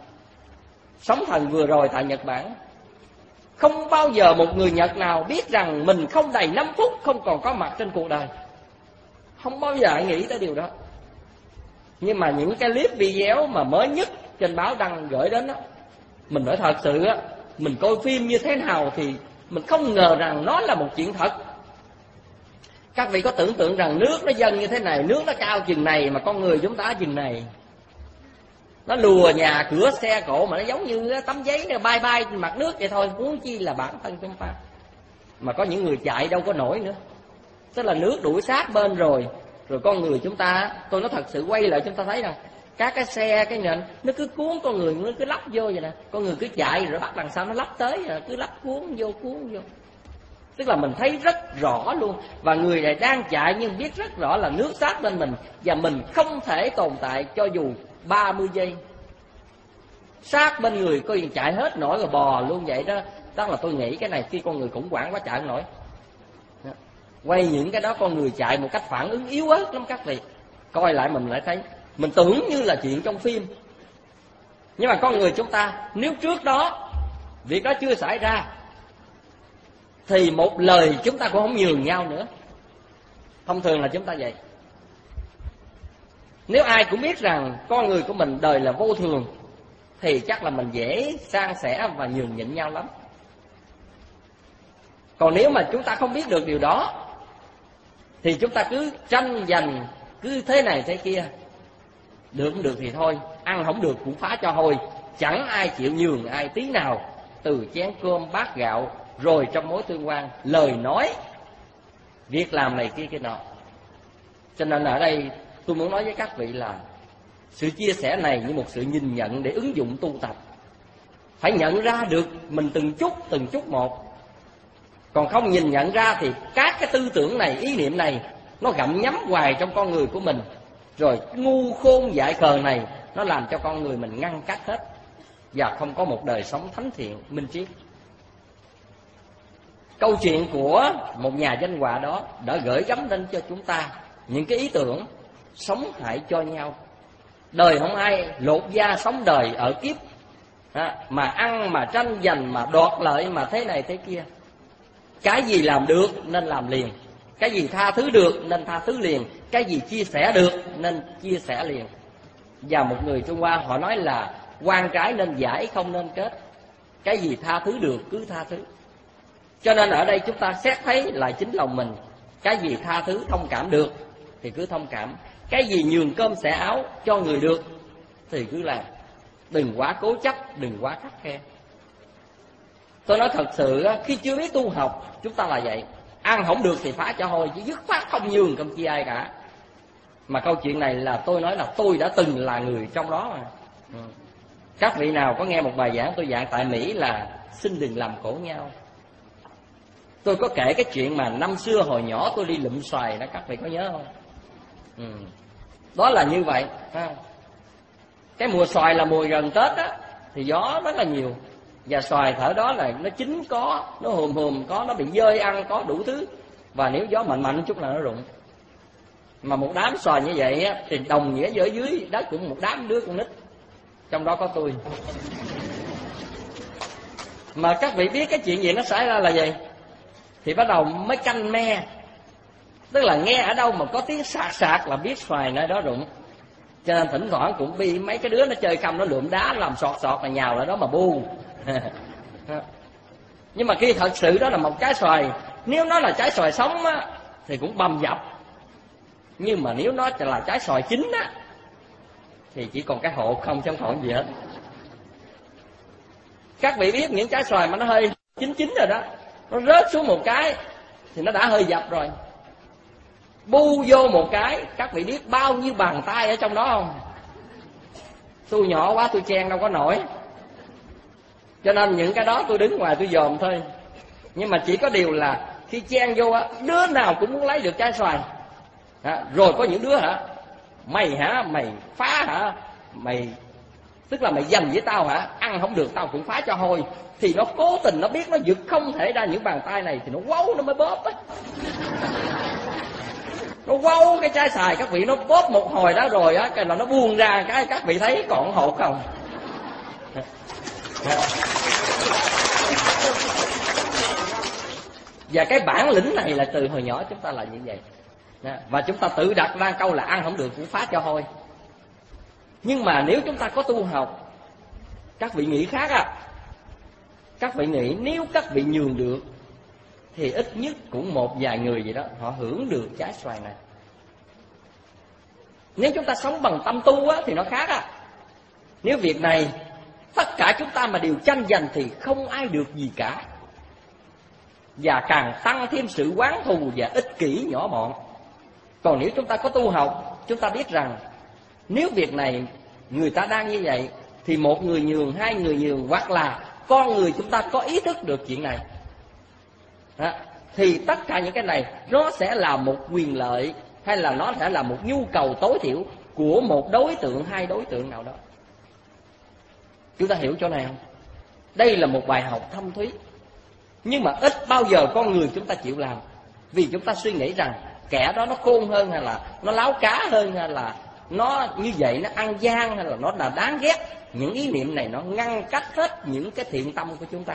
Sóng thần vừa rồi tại Nhật Bản, không bao giờ một người Nhật nào biết rằng mình không đầy 5 phút không còn có mặt trên cuộc đời. Không bao giờ nghĩ tới điều đó. Nhưng mà những cái clip video mà mới nhất trên báo đăng gửi đến đó, mình nói thật sự á, mình coi phim như thế nào thì mình không ngờ rằng nó là một chuyện thật. Các vị có tưởng tượng rằng nước nó dâng như thế này, nước nó cao chừng này mà con người chúng ta chừng này, nó lùa nhà cửa xe cộ mà nó giống như tấm giấy nó bay bay trên mặt nước vậy thôi, huống chi là bản thân chúng ta. Mà có những người chạy đâu có nổi nữa, tức là nước đuổi sát bên rồi con người chúng ta, tôi nói thật sự quay lại chúng ta thấy rằng các cái xe cái nền nó cứ cuốn con người, nó cứ lắp vô vậy nè, con người cứ chạy rồi bắt đằng sau nó lắp tới, rồi cứ lắp cuốn vô. Tức là mình thấy rất rõ luôn, và người này đang chạy nhưng biết rất rõ là nước sát bên mình, và mình không thể tồn tại cho dù 30 giây. Sát bên người coi như chạy hết nổi rồi bò luôn vậy đó. Đó là tôi nghĩ cái này khi con người khủng hoảng quá chạy không nổi. Quay những cái đó con người chạy một cách phản ứng yếu ớt lắm các vị. Coi lại mình lại thấy, mình tưởng như là chuyện trong phim. Nhưng mà con người chúng ta, nếu trước đó việc đó chưa xảy ra thì một lời chúng ta cũng không nhường nhau nữa. Thông thường là chúng ta vậy. Nếu ai cũng biết rằng con người của mình đời là vô thường thì chắc là mình dễ san sẻ và nhường nhịn nhau lắm. Còn nếu mà chúng ta không biết được điều đó thì chúng ta cứ tranh giành, cứ thế này thế kia. Được không được thì thôi, ăn không được cũng phá cho hôi. Chẳng ai chịu nhường ai tí nào, từ chén cơm bát gạo, rồi trong mối tương quan, lời nói, việc làm này kia nọ. Cho nên ở đây tôi muốn nói với các vị là sự chia sẻ này như một sự nhìn nhận để ứng dụng tu tập. Phải nhận ra được mình từng chút một. Còn không nhìn nhận ra thì các cái tư tưởng này, ý niệm này nó gặm nhấm hoài trong con người của mình. Rồi ngu khôn dại khờ này nó làm cho con người mình ngăn cách hết, và không có một đời sống thánh thiện, minh triết. Câu chuyện của một nhà danh họa đó đã gửi gắm lên cho chúng ta những cái ý tưởng sống hại cho nhau. Đời không ai lột da sống đời ở kiếp, mà ăn, mà tranh giành, mà đoạt lợi, mà thế này thế kia. Cái gì làm được nên làm liền, cái gì tha thứ được nên tha thứ liền, cái gì chia sẻ được nên chia sẻ liền. Và một người Trung Hoa họ nói là quan trái nên giải, không nên kết. Cái gì tha thứ được cứ tha thứ. Cho nên ở đây chúng ta xét thấy lại chính lòng mình. Cái gì tha thứ thông cảm được thì cứ thông cảm, cái gì nhường cơm xẻ áo cho người được thì cứ làm. Đừng quá cố chấp, đừng quá khắt khe. Tôi nói thật sự, khi chưa biết tu học, chúng ta là vậy. Ăn không được thì phá cho hôi, chứ dứt khoát không nhường cơm chia ai cả. Mà câu chuyện này là tôi nói là tôi đã từng là người trong đó mà. Các vị nào có nghe một bài giảng tôi giảng tại Mỹ là xin đừng làm khổ nhau. Tôi có kể cái chuyện mà năm xưa hồi nhỏ tôi đi lụm xoài đó, các vị có nhớ không? Đó là như vậy. Cái mùa xoài là mùa gần Tết á, thì gió rất là nhiều. Và xoài thở đó là nó chín có, nó hùm có, nó bị dơi ăn có, đủ thứ. Và nếu gió mạnh chút là nó rụng. Mà một đám xoài như vậy á, thì đồng nghĩa với ở dưới đất cũng một đám đứa con nít. Trong đó có tôi. Mà các vị biết cái chuyện gì nó xảy ra là gì? Thì bắt đầu mới canh me. Tức là nghe ở đâu mà có tiếng sạc sạc là biết xoài nơi đó rụng. Cho nên thỉnh thoảng cũng bị mấy cái đứa nó chơi căm, nó lượm đá làm sọt là nhào lại đó mà bu. Nhưng mà khi thật sự đó là một trái xoài, nếu nó là trái xoài sống á thì cũng bầm dập. Nhưng mà nếu nó là trái xoài chín á thì chỉ còn cái hột không, chứ không còn gì hết. Các vị biết những trái xoài mà nó hơi chín rồi đó, nó rớt xuống một cái thì nó đã hơi dập rồi. Bu vô một cái, các vị biết bao nhiêu bàn tay ở trong đó không? Tôi nhỏ quá tôi chen đâu có nổi. Cho nên những cái đó tôi đứng ngoài tôi dòm thôi. Nhưng mà chỉ có điều là khi chen vô á, đứa nào cũng muốn lấy được trái xoài. Rồi có những đứa mày mày phá mày, tức là mày giành với tao ăn không được tao cũng phá cho hôi. Thì nó cố tình, nó biết nó giật không thể ra những bàn tay này thì nó quấu, nó mới bóp á. Nó quấu cái trái xoài, các vị, nó bóp một hồi đó rồi á, cái là nó buông ra cái các vị thấy còn hột không? Và cái bản lĩnh này là từ hồi nhỏ chúng ta là như vậy. Và chúng ta tự đặt ra câu là ăn không được cũng phá cho hôi. Nhưng mà nếu chúng ta có tu học, các vị nghĩ khác à. Các vị nghĩ nếu các vị nhường được thì ít nhất cũng một vài người gì đó họ hưởng được trái xoài này. Nếu chúng ta sống bằng tâm tu á, thì nó khác à. Nếu việc này tất cả chúng ta mà đều tranh giành thì không ai được gì cả, và càng tăng thêm sự oán thù và ích kỷ nhỏ mọn. Còn nếu chúng ta có tu học, chúng ta biết rằng nếu việc này người ta đang như vậy thì một người nhường, hai người nhường, hoặc là con người chúng ta có ý thức được chuyện này đó, thì tất cả những cái này nó sẽ là một quyền lợi, hay là nó sẽ là một nhu cầu tối thiểu của một đối tượng, hai đối tượng nào đó. Chúng ta hiểu chỗ này không? Đây là một bài học thâm thúy. Nhưng mà ít bao giờ con người chúng ta chịu làm, vì chúng ta suy nghĩ rằng kẻ đó nó khôn hơn, hay là nó láo cá hơn, hay là nó như vậy nó ăn gian, hay là nó là đáng ghét. Những ý niệm này nó ngăn cách hết những cái thiện tâm của chúng ta.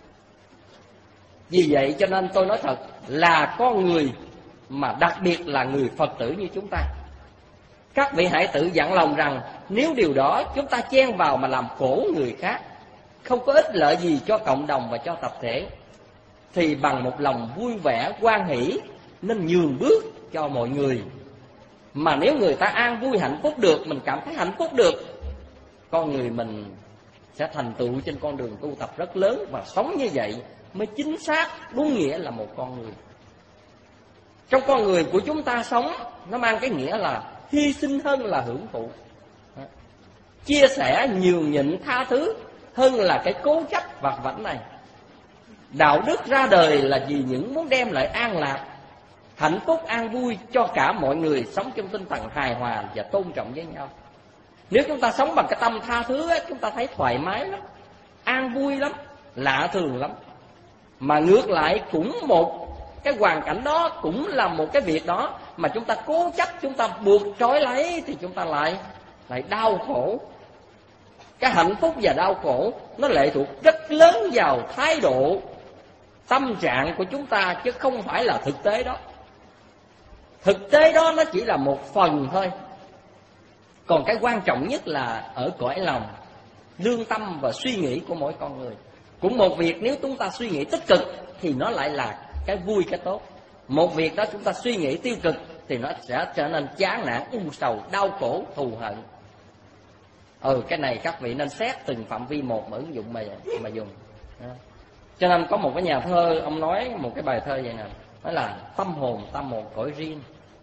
Vì vậy cho nên tôi nói thật là con người, mà đặc biệt là người Phật tử như chúng ta, các vị hãy tự dặn lòng rằng nếu điều đó chúng ta chen vào mà làm khổ người khác, không có ích lợi gì cho cộng đồng và cho tập thể, thì bằng một lòng vui vẻ hoan hỷ nên nhường bước cho mọi người. Mà nếu người ta an vui hạnh phúc được, mình cảm thấy hạnh phúc được, con người mình sẽ thành tựu trên con đường tu tập rất lớn. Và sống như vậy mới chính xác đúng nghĩa là một con người. Trong con người của chúng ta sống, nó mang cái nghĩa là hy sinh hơn là hưởng thụ, chia sẻ, nhường nhịn, tha thứ hơn là cái cố chấp vặt vãnh này. Đạo đức ra đời là vì những muốn đem lại an lạc, hạnh phúc, an vui cho cả mọi người, sống trong tinh thần hài hòa và tôn trọng với nhau. Nếu chúng ta sống bằng cái tâm tha thứ ấy, chúng ta thấy thoải mái lắm, an vui lắm, lạ thường lắm. Mà ngược lại cũng một cái hoàn cảnh đó, cũng là một cái việc đó mà chúng ta cố chấp, chúng ta buộc trói lấy, thì chúng ta lại đau khổ. Cái hạnh phúc và đau khổ nó lệ thuộc rất lớn vào thái độ, tâm trạng của chúng ta, chứ không phải là thực tế đó. Thực tế đó nó chỉ là một phần thôi. Còn cái quan trọng nhất là ở cõi lòng, lương tâm và suy nghĩ của mỗi con người. Cũng một việc nếu chúng ta suy nghĩ tích cực thì nó lại là cái vui, cái tốt. Một việc đó chúng ta suy nghĩ tiêu cực thì nó sẽ trở nên chán nản, u sầu, đau khổ, thù hận. Cái này các vị nên xét từng phạm vi một mà ứng dụng mà dùng. Cho nên có một cái nhà thơ, ông nói một cái bài thơ vậy nè, nói là tâm hồn ta một cõi riêng,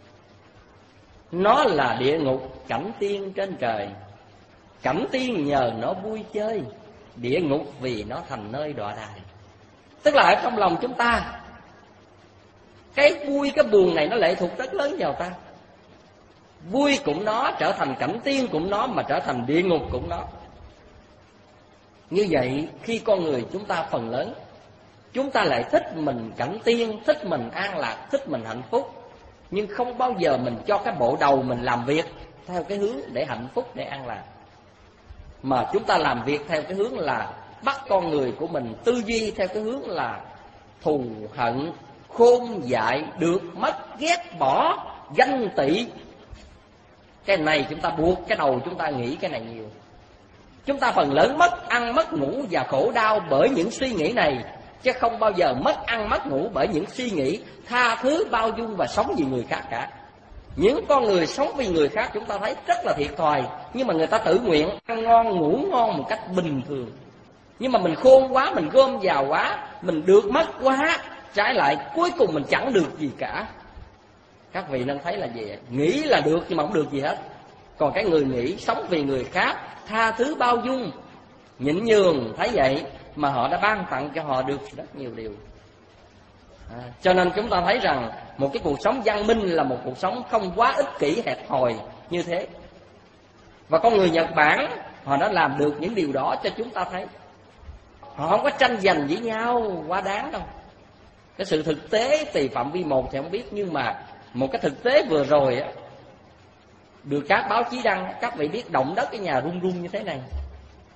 nó là địa ngục cảnh tiên trên trời. Cảnh tiên nhờ nó vui chơi, địa ngục vì nó thành nơi đọa đài. Tức là ở trong lòng chúng ta, cái vui cái buồn này nó lệ thuộc rất lớn vào ta. Vui cũng nó, trở thành cảnh tiên cũng nó, mà trở thành địa ngục cũng nó. Như vậy khi con người chúng ta phần lớn, chúng ta lại thích mình cảnh tiên, thích mình an lạc, thích mình hạnh phúc, nhưng không bao giờ mình cho cái bộ đầu mình làm việc theo cái hướng để hạnh phúc, để an lạc. Mà chúng ta làm việc theo cái hướng là bắt con người của mình tư duy theo cái hướng là thù hận, khôn dại, được mất, ghét bỏ, ganh tị. Cái này chúng ta buộc cái đầu chúng ta nghĩ cái này nhiều. Chúng ta phần lớn mất ăn, mất ngủ và khổ đau bởi những suy nghĩ này, chứ không bao giờ mất ăn, mất ngủ bởi những suy nghĩ tha thứ, bao dung và sống vì người khác cả. Những con người sống vì người khác chúng ta thấy rất là thiệt thòi, nhưng mà người ta tự nguyện ăn ngon, ngủ ngon một cách bình thường. Nhưng mà mình khôn quá, mình gom vào quá, mình được mất quá, trái lại cuối cùng mình chẳng được gì cả. Các vị nên thấy là gì? Nghĩ là được nhưng mà không được gì hết. Còn cái người nghĩ sống vì người khác, tha thứ, bao dung, nhịn nhường, thấy vậy mà họ đã ban tặng cho họ được rất nhiều điều. Cho nên chúng ta thấy rằng một cái cuộc sống văn minh là một cuộc sống không quá ích kỷ hẹp hòi như thế. Và con người Nhật Bản họ đã làm được những điều đó cho chúng ta thấy. Họ không có tranh giành với nhau quá đáng đâu. Cái sự thực tế tùy phạm vi một thì không biết, nhưng mà một cái thực tế vừa rồi á, được các báo chí đăng, các vị biết động đất cái nhà rung rung như thế này.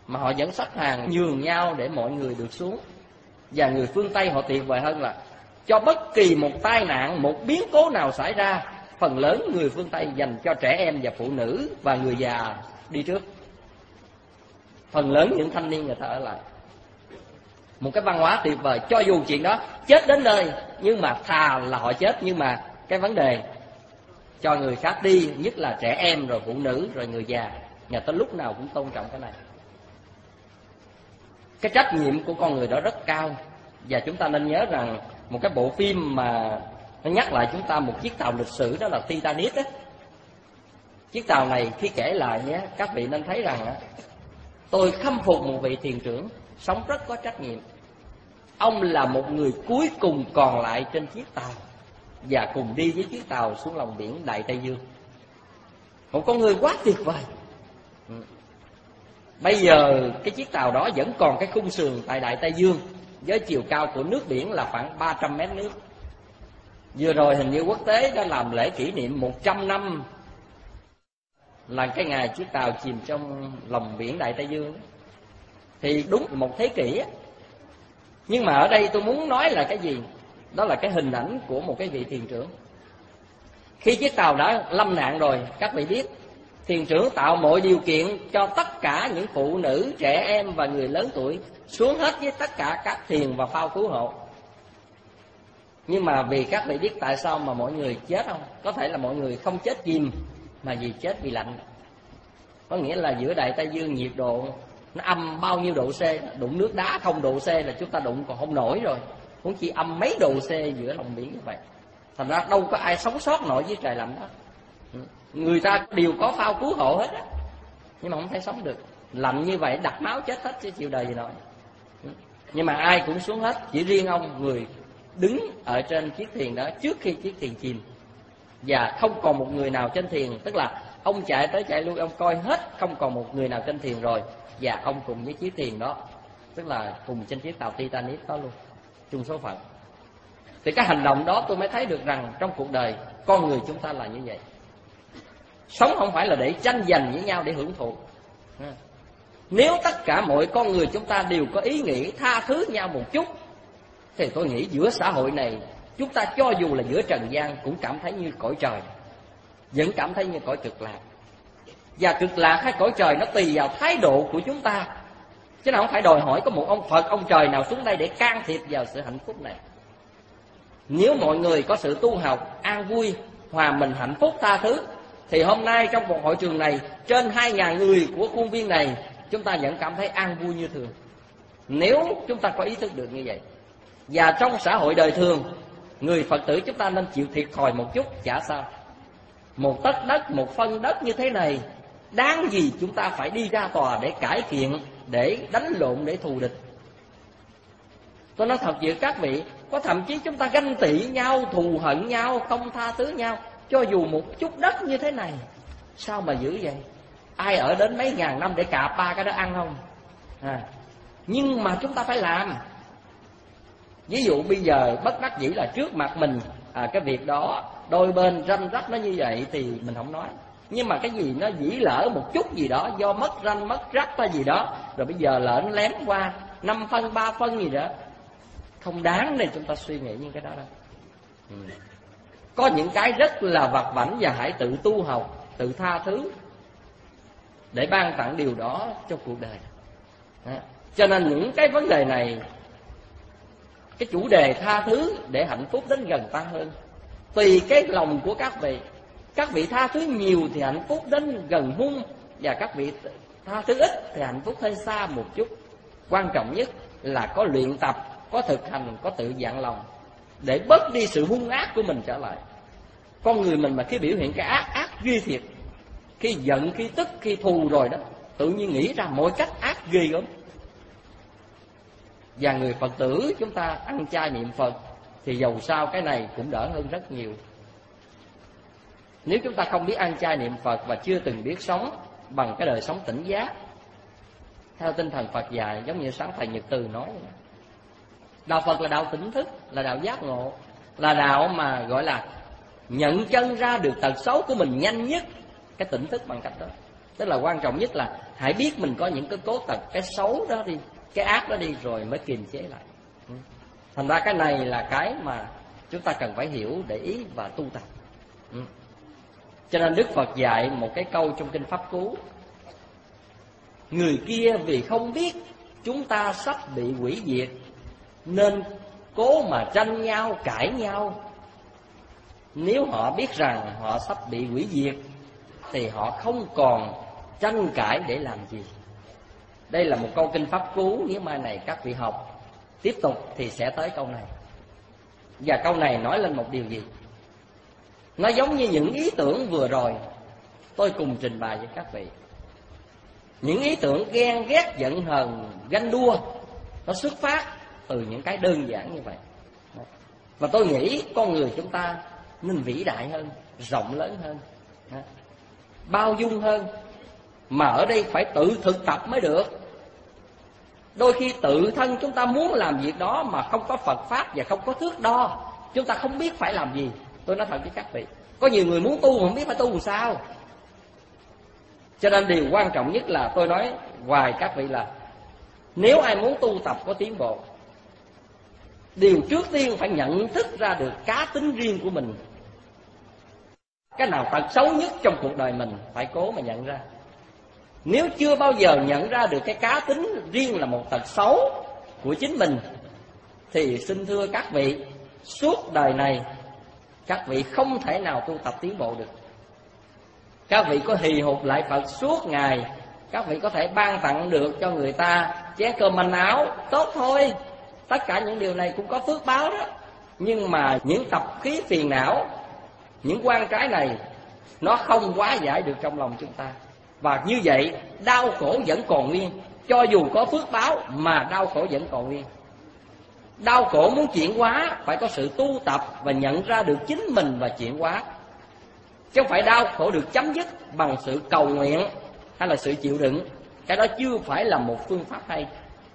mà họ vẫn xếp hàng nhường nhau để mọi người được xuống. Và người phương Tây họ tuyệt vời hơn là cho bất kỳ một tai nạn, một biến cố nào xảy ra, phần lớn người phương Tây dành cho trẻ em và phụ nữ và người già đi trước. Phần lớn những thanh niên người ta ở lại. Một cái văn hóa tuyệt vời. Cho dù chuyện đó chết đến nơi, nhưng mà thà là họ chết, nhưng mà cái vấn đề cho người khác đi, nhất là trẻ em rồi phụ nữ rồi người già, nhà ta lúc nào cũng tôn trọng cái này. Cái trách nhiệm của con người đó rất cao. Và chúng ta nên nhớ rằng một cái bộ phim mà nó nhắc lại chúng ta một chiếc tàu lịch sử, đó là Titanic đó. Chiếc tàu này khi kể lại nhé, các vị nên thấy rằng tôi khâm phục một vị thuyền trưởng sống rất có trách nhiệm. Ông là một người cuối cùng còn lại trên chiếc tàu và cùng đi với chiếc tàu xuống lòng biển Đại Tây Dương. Một con người quá tuyệt vời. Bây giờ cái chiếc tàu đó vẫn còn cái khung sườn tại Đại Tây Dương, với chiều cao của nước biển là khoảng 300 mét nước. Vừa rồi hình như quốc tế đã làm lễ kỷ niệm 100 năm là cái ngày chiếc tàu chìm trong lòng biển Đại Tây Dương. Thì đúng một thế kỷ. Nhưng mà ở đây tôi muốn nói là cái gì? Đó là cái hình ảnh của một cái vị thuyền trưởng. Khi chiếc tàu đã lâm nạn rồi, các vị biết thuyền trưởng tạo mọi điều kiện cho tất cả những phụ nữ, trẻ em và người lớn tuổi xuống hết với tất cả các thuyền và phao cứu hộ. Nhưng mà vì các vị biết tại sao mà mọi người chết không? Có thể là mọi người không chết chìm, mà vì chết vì lạnh. Có nghĩa là giữa Đại Tây Dương nhiệt độ nó âm bao nhiêu độ C, đụng nước đá 0 độ C là chúng ta đụng còn không nổi rồi, huống chi âm mấy độ C giữa lòng biển như vậy. Thành ra đâu có ai sống sót nổi với trời lạnh đó. Người ta đều có phao cứu hộ hết á, nhưng mà không thể sống được. Lạnh như vậy đặt máu chết hết chứ chịu đời gì nổi. Nhưng mà ai cũng xuống hết, chỉ riêng ông người đứng ở trên chiếc thuyền đó trước khi chiếc thuyền chìm. Và không còn một người nào trên thuyền, tức là ông chạy tới chạy lui, ông coi hết không còn một người nào trên thuyền rồi. Và ông cùng với chiếc thuyền đó, tức là cùng trên chiếc tàu Titanic đó luôn, chung số phận. Thì cái hành động đó tôi mới thấy được rằng trong cuộc đời con người chúng ta là như vậy. Sống không phải là để tranh giành với nhau để hưởng thụ. Nếu tất cả mọi con người chúng ta đều có ý nghĩ tha thứ nhau một chút, thì tôi nghĩ giữa xã hội này, chúng ta cho dù là giữa trần gian cũng cảm thấy như cõi trời, vẫn cảm thấy như cõi cực lạc. Và cực lạc hay cõi trời nó tùy vào thái độ của chúng ta, chứ nào không phải đòi hỏi có một ông Phật, ông trời nào xuống đây để can thiệp vào sự hạnh phúc này. Nếu mọi người có sự tu học, an vui, hòa mình, hạnh phúc, tha thứ, thì hôm nay trong một hội trường này, trên 2.000 người của khuôn viên này, chúng ta vẫn cảm thấy an vui như thường. Nếu chúng ta có ý thức được như vậy. Và trong xã hội đời thường, người Phật tử chúng ta nên chịu thiệt thòi một chút, chả sao. Một tấc đất, một phân đất như thế này, đáng gì chúng ta phải đi ra tòa để cải thiện, để đánh lộn, để thù địch. Tôi nói thật với các vị, có thậm chí chúng ta ganh tị nhau, thù hận nhau, không tha thứ nhau, cho dù một chút đất như thế này. Sao mà dữ vậy? Ai ở đến mấy ngàn năm để cạp ba cái đó ăn không? Nhưng mà chúng ta phải làm. Ví dụ bây giờ bất đắc dĩ là trước mặt mình cái việc đó đôi bên ranh rắc nó như vậy thì mình không nói. Nhưng mà cái gì nó dĩ lỡ một chút gì đó, do mất ranh mất rắc hay gì đó, rồi bây giờ lỡ nó lém qua 5 phân 3 phân gì đó, không đáng để chúng ta suy nghĩ những cái đó đâu. Có những cái rất là vặt vãnh, và hãy tự tu học, tự tha thứ để ban tặng điều đó cho cuộc đời. Cho nên những cái vấn đề này, cái chủ đề tha thứ để hạnh phúc đến gần ta hơn, tùy cái lòng của các vị. Các vị tha thứ nhiều thì hạnh phúc đến gần hung, và các vị tha thứ ít thì hạnh phúc hơi xa một chút. Quan trọng nhất là có luyện tập, có thực hành, có tự dặn lòng, để bớt đi sự hung ác của mình trở lại. Con người mình mà khi biểu hiện cái ác ghê thiệt, khi giận, khi tức, khi thù rồi đó, tự nhiên nghĩ ra mọi cách ác ghê lắm. Và người Phật tử chúng ta ăn chay niệm Phật thì dầu sao cái này cũng đỡ hơn rất nhiều. Nếu chúng ta không biết ăn chay niệm Phật và chưa từng biết sống bằng cái đời sống tỉnh giác theo tinh thần Phật dạy, giống như sáng thầy Nhật Từ nói, đạo Phật là đạo tỉnh thức, là đạo giác ngộ, là đạo mà gọi là nhận chân ra được tật xấu của mình nhanh nhất. Cái tỉnh thức bằng cách đó, Tức là quan trọng nhất là hãy biết mình có những cái cố tật, cái xấu đó đi, cái ác đó đi, rồi mới kiềm chế lại. Thành ra cái này là cái mà chúng ta cần phải hiểu, để ý và tu tập. Cho nên Đức Phật dạy một cái câu trong Kinh Pháp Cú: người kia vì không biết chúng ta sắp bị hủy diệt, nên cố mà tranh nhau, cãi nhau. Nếu họ biết rằng họ sắp bị hủy diệt, thì họ không còn tranh cãi để làm gì. Đây là một câu Kinh Pháp Cú. Nếu mai này các vị học tiếp tục thì sẽ tới câu này. Và câu này nói lên một điều gì? Nó giống như những ý tưởng vừa rồi tôi cùng trình bày với các vị. Những ý tưởng ghen ghét, giận hờn, ganh đua, nó xuất phát từ những cái đơn giản như vậy. Và tôi nghĩ con người chúng ta nên vĩ đại hơn, rộng lớn hơn, bao dung hơn. Mà ở đây phải tự thực tập mới được. Đôi khi tự thân chúng ta muốn làm việc đó mà không có Phật Pháp và không có thước đo, chúng ta không biết phải làm gì. Tôi nói thật với các vị, có nhiều người muốn tu mà không biết phải tu làm sao. Cho nên điều quan trọng nhất là tôi nói hoài các vị là nếu ai muốn tu tập có tiến bộ, điều trước tiên phải nhận thức ra được cá tính riêng của mình. Cái nào tật xấu nhất trong cuộc đời mình phải cố mà nhận ra. Nếu chưa bao giờ nhận ra được cái cá tính riêng là một tật xấu của chính mình, thì xin thưa các vị, suốt đời này các vị không thể nào tu tập tiến bộ được. Các vị có hì hục lại Phật suốt ngày, các vị có thể ban tặng được cho người ta chén cơm manh áo, tốt thôi. Tất cả những điều này cũng có phước báo đó. Nhưng mà những tập khí phiền não, những quan trái này, nó không hóa giải được trong lòng chúng ta. Và như vậy đau khổ vẫn còn nguyên. Cho dù có phước báo mà đau khổ vẫn còn nguyên. Đau khổ muốn chuyển hóa phải có sự tu tập và nhận ra được chính mình và chuyển hóa, chứ không phải đau khổ được chấm dứt bằng sự cầu nguyện hay là sự chịu đựng. Cái đó chưa phải là một phương pháp hay.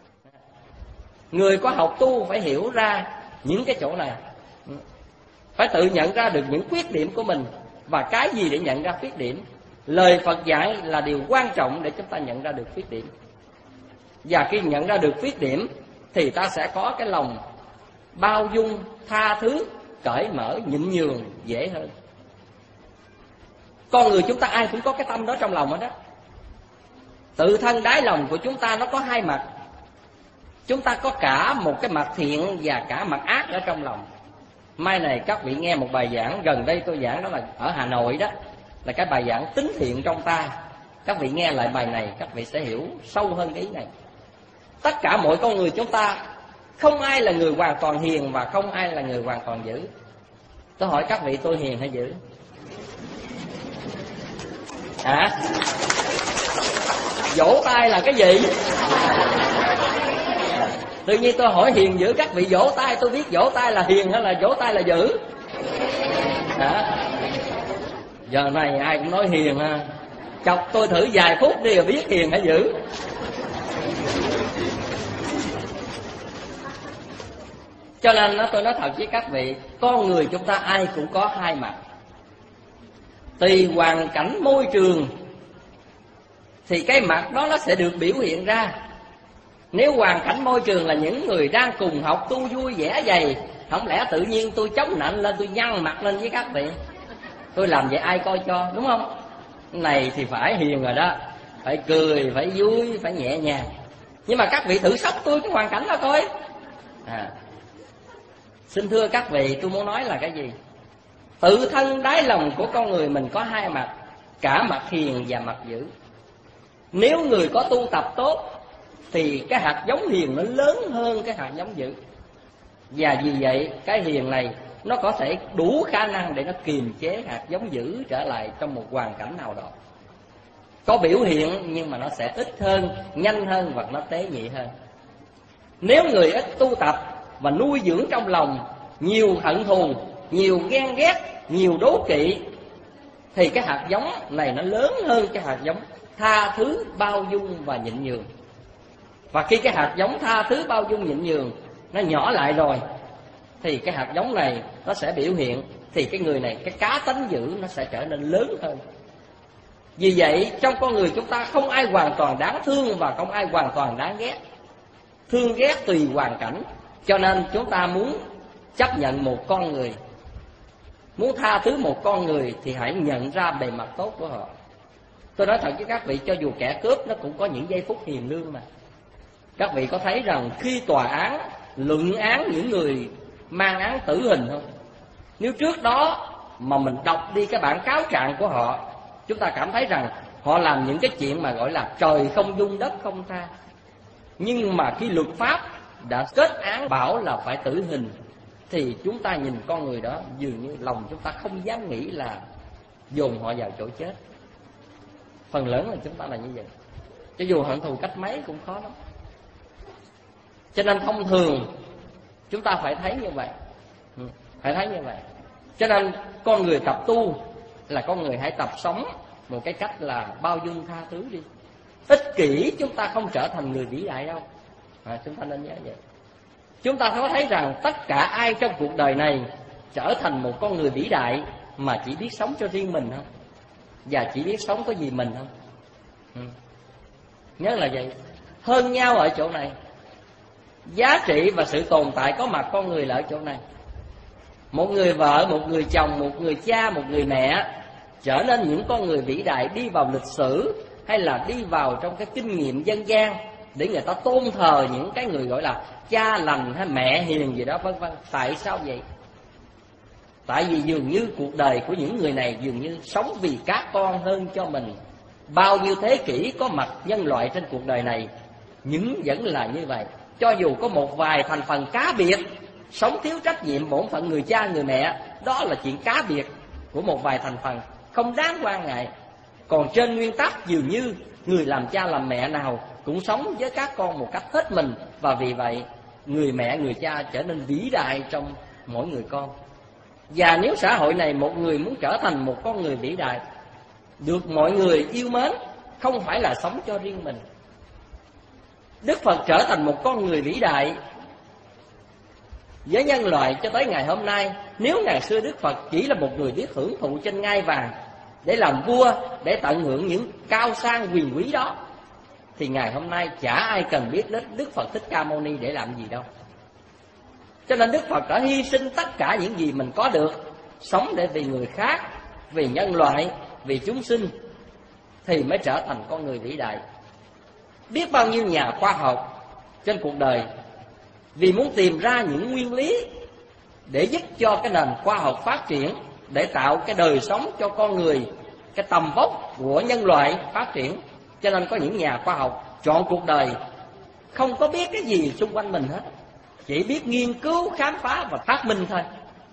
Người có học tu phải hiểu ra những cái chỗ này, phải tự nhận ra được những khuyết điểm của mình. Và cái gì để nhận ra khuyết điểm? Lời Phật dạy là điều quan trọng để chúng ta nhận ra được khuyết điểm. Và khi nhận ra được khuyết điểm thì ta sẽ có cái lòng bao dung, tha thứ, cởi mở, nhịn nhường dễ hơn. Con người chúng ta ai cũng có cái tâm đó trong lòng đó. Tự thân đáy lòng của chúng ta nó có hai mặt. Chúng ta có cả một cái mặt thiện và cả mặt ác ở trong lòng. Mai này các vị nghe một bài giảng gần đây tôi giảng, đó là ở Hà Nội đó, là cái bài giảng tính thiện trong ta. Các vị nghe lại bài này, các vị sẽ hiểu sâu hơn cái ý này. Tất cả mọi con người chúng ta, không ai là người hoàn toàn hiền và không ai là người hoàn toàn dữ. Tôi hỏi các vị, tôi hiền hay dữ? Vỗ tay là cái gì? Tự nhiên tôi hỏi hiền dữ, các vị vỗ tay, tôi biết vỗ tay là hiền hay là vỗ tay là dữ. Giờ này ai cũng nói hiền ha. Chọc tôi thử vài phút đi rồi biết hiền hay dữ. Cho nên tôi nói thật với các vị, con người chúng ta ai cũng có hai mặt. Tùy hoàn cảnh môi trường thì cái mặt đó nó sẽ được biểu hiện ra. Nếu hoàn cảnh môi trường là những người đang cùng học tu vui vẻ vậy, không lẽ tự nhiên tôi chống nạnh lên, tôi nhăn mặt lên với các vị? Tôi làm vậy ai coi cho, đúng không? Này thì phải hiền rồi đó, phải cười, phải vui, phải nhẹ nhàng. Nhưng mà các vị thử sốc tôi cái hoàn cảnh đó coi. Xin thưa các vị, tôi muốn nói là cái gì? Tự thân đáy lòng của con người mình có hai mặt, cả mặt hiền và mặt dữ. Nếu người có tu tập tốt thì cái hạt giống hiền nó lớn hơn cái hạt giống dữ. Và vì vậy cái hiền này nó có thể đủ khả năng để nó kiềm chế hạt giống dữ trở lại trong một hoàn cảnh nào đó. Có biểu hiện nhưng mà nó sẽ ít hơn, nhanh hơn và nó tế nhị hơn. Nếu người ít tu tập và nuôi dưỡng trong lòng nhiều hận thù, nhiều ghen ghét, nhiều đố kỵ, thì cái hạt giống này nó lớn hơn cái hạt giống tha thứ, bao dung và nhịn nhường. Và khi cái hạt giống tha thứ, bao dung, nhịn nhường nó nhỏ lại rồi thì cái hạt giống này nó sẽ biểu hiện. Thì cái người này, cái cá tánh dữ nó sẽ trở nên lớn hơn. Vì vậy trong con người chúng ta không ai hoàn toàn đáng thương và không ai hoàn toàn đáng ghét. Thương ghét tùy hoàn cảnh. Cho nên chúng ta muốn chấp nhận một con người, muốn tha thứ một con người thì hãy nhận ra bề mặt tốt của họ. Tôi nói thật với các vị, cho dù kẻ cướp nó cũng có những giây phút hiền lương mà. Các vị có thấy rằng khi tòa án luận án những người mang án tử hình không? Nếu trước đó mà mình đọc đi cái bản cáo trạng của họ, chúng ta cảm thấy rằng họ làm những cái chuyện mà gọi là trời không dung đất không tha. Nhưng mà khi luật pháp đã kết án bảo là phải tử hình thì chúng ta nhìn con người đó, dường như lòng chúng ta không dám nghĩ là dồn họ vào chỗ chết. Phần lớn là chúng ta là như vậy. Cho dù hận thù cách mấy cũng khó lắm. Cho nên thông thường chúng ta phải thấy như vậy. Phải thấy như vậy. Cho nên con người tập tu là con người hãy tập sống một cái cách là bao dung tha thứ đi. Ích kỷ chúng ta không trở thành người vĩ đại đâu. Chúng ta nên nhớ vậy. Chúng ta có thấy rằng tất cả ai trong cuộc đời này trở thành một con người vĩ đại mà chỉ biết sống cho riêng mình không? Và chỉ biết sống có gì mình không? Nhớ là vậy. Hơn nhau ở chỗ này. Giá trị và sự tồn tại có mặt con người là ở chỗ này. Một người vợ, một người chồng, một người cha, một người mẹ trở nên những con người vĩ đại đi vào lịch sử hay là đi vào trong cái kinh nghiệm dân gian để người ta tôn thờ những cái người gọi là cha lành hay mẹ hiền gì đó vân vân. Tại sao vậy? Tại vì dường như cuộc đời của những người này dường như sống vì các con hơn cho mình. Bao nhiêu thế kỷ có mặt nhân loại trên cuộc đời này, nhưng vẫn là như vậy. Cho dù có một vài thành phần cá biệt sống thiếu trách nhiệm bổn phận người cha người mẹ, đó là chuyện cá biệt của một vài thành phần, không đáng quan ngại. Còn trên nguyên tắc dường như người làm cha làm mẹ nào cũng sống với các con một cách hết mình. Và vì vậy người mẹ người cha trở nên vĩ đại trong mỗi người con. Và nếu xã hội này một người muốn trở thành một con người vĩ đại, được mọi người yêu mến, không phải là sống cho riêng mình. Đức Phật trở thành một con người vĩ đại với nhân loại cho tới ngày hôm nay. Nếu ngày xưa Đức Phật chỉ là một người biết hưởng thụ trên ngai vàng để làm vua, để tận hưởng những cao sang quyền quý đó, thì ngày hôm nay chả ai cần biết đến Đức Phật Thích Ca Mâu Ni để làm gì đâu. Cho nên Đức Phật đã hy sinh tất cả những gì mình có được, sống để vì người khác, vì nhân loại, vì chúng sinh, thì mới trở thành con người vĩ đại. Biết bao nhiêu nhà khoa học trên cuộc đời vì muốn tìm ra những nguyên lý để giúp cho cái nền khoa học phát triển, để tạo cái đời sống cho con người, cái tầm vóc của nhân loại phát triển. Cho nên có những nhà khoa học chọn cuộc đời không có biết cái gì xung quanh mình hết, chỉ biết nghiên cứu, khám phá và phát minh thôi.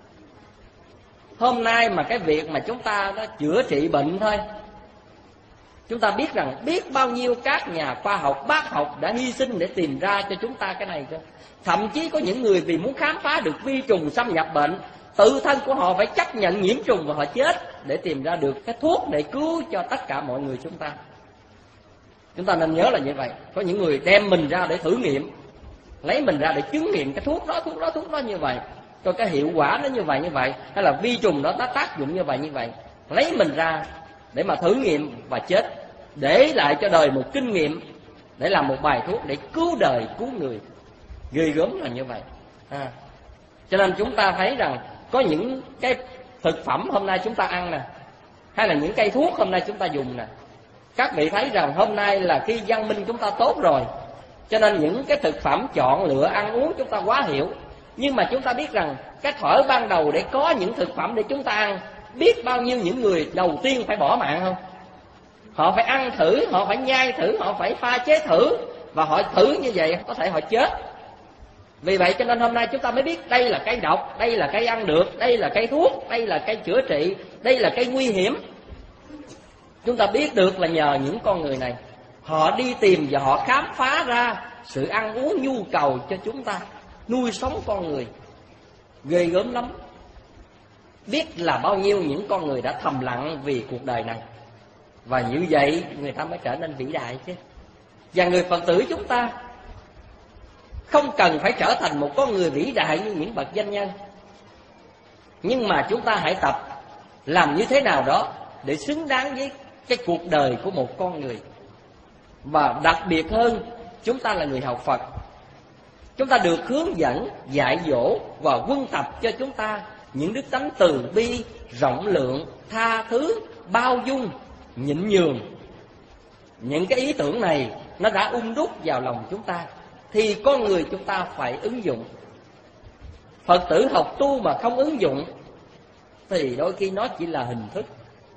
Hôm nay mà cái việc mà chúng ta nó chữa trị bệnh thôi, chúng ta biết rằng biết bao nhiêu các nhà khoa học, bác học đã hy sinh để tìm ra cho chúng ta cái này cơ. Thậm chí có những người vì muốn khám phá được vi trùng xâm nhập bệnh, tự thân của họ phải chấp nhận nhiễm trùng và họ chết để tìm ra được cái thuốc để cứu cho tất cả mọi người chúng ta. Chúng ta nên nhớ là như vậy. Có những người đem mình ra để thử nghiệm, lấy mình ra để chứng nghiệm cái thuốc đó như vậy, coi cái hiệu quả nó như vậy, hay là vi trùng đó nó tác dụng như vậy, lấy mình ra để mà thử nghiệm và chết, để lại cho đời một kinh nghiệm, để làm một bài thuốc để cứu đời cứu người. Ghê gớm là như vậy. Cho nên chúng ta thấy rằng có những cái thực phẩm hôm nay chúng ta ăn nè, hay là những cây thuốc hôm nay chúng ta dùng nè, các vị thấy rằng hôm nay là khi văn minh chúng ta tốt rồi, cho nên những cái thực phẩm chọn lựa ăn uống chúng ta quá hiểu. Nhưng mà chúng ta biết rằng cái thuở ban đầu để có những thực phẩm để chúng ta ăn, biết bao nhiêu những người đầu tiên phải bỏ mạng không? Họ phải ăn thử, họ phải nhai thử, họ phải pha chế thử, và họ thử như vậy có thể họ chết. Vì vậy cho nên hôm nay chúng ta mới biết đây là cây độc, đây là cây ăn được, đây là cây thuốc, đây là cây chữa trị, đây là cây nguy hiểm. Chúng ta biết được là nhờ những con người này, họ đi tìm và họ khám phá ra sự ăn uống nhu cầu cho chúng ta, nuôi sống con người. Ghê gớm lắm. Biết là bao nhiêu những con người đã thầm lặng vì cuộc đời này, và như vậy người ta mới trở nên vĩ đại chứ. Và người Phật tử chúng ta không cần phải trở thành một con người vĩ đại như những bậc danh nhân, nhưng mà chúng ta hãy tập làm như thế nào đó để xứng đáng với cái cuộc đời của một con người. Và đặc biệt hơn, chúng ta là người học Phật, chúng ta được hướng dẫn, dạy dỗ và huân tập cho chúng ta những đức tánh từ bi, rộng lượng, tha thứ, bao dung, nhịn nhường. Những cái ý tưởng này nó đã đúc vào lòng chúng ta, thì con người chúng ta phải ứng dụng. Phật tử học tu mà không ứng dụng thì đôi khi nó chỉ là hình thức.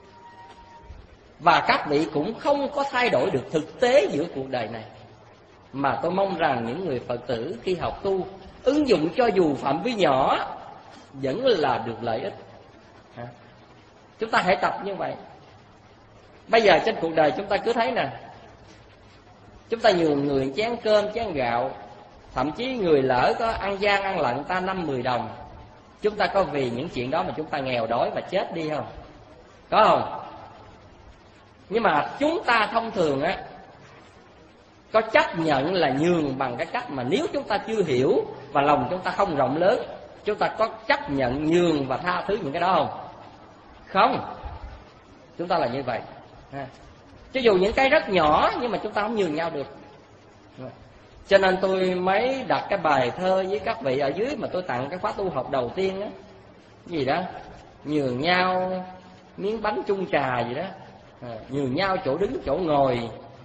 Và các vị cũng không có thay đổi được thực tế giữa cuộc đời này. Mà tôi mong rằng những người Phật tử khi học tu, ứng dụng cho dù phạm vi nhỏ vẫn là được lợi ích. Chúng ta hãy tập như vậy. Bây giờ trên cuộc đời chúng ta cứ thấy nè, chúng ta nhường người chén cơm, chén gạo, thậm chí người lỡ có ăn gian ăn lận ta 5-10 đồng, chúng ta có vì những chuyện đó mà chúng ta nghèo đói và chết đi không? Có không? Nhưng mà chúng ta thông thường á, có chấp nhận là nhường bằng cái cách mà nếu chúng ta chưa hiểu và lòng chúng ta không rộng lớn, chúng ta có chấp nhận nhường và tha thứ những cái đó không? Không. Chúng ta là như vậy. Cho dù những cái rất nhỏ nhưng mà chúng ta không nhường nhau được. Cho nên tôi mới đặt cái bài thơ với các vị ở dưới mà tôi tặng cái khóa tu học đầu tiên á, gì đó, nhường nhau miếng bánh chung trà gì đó, nhường nhau chỗ đứng chỗ ngồi,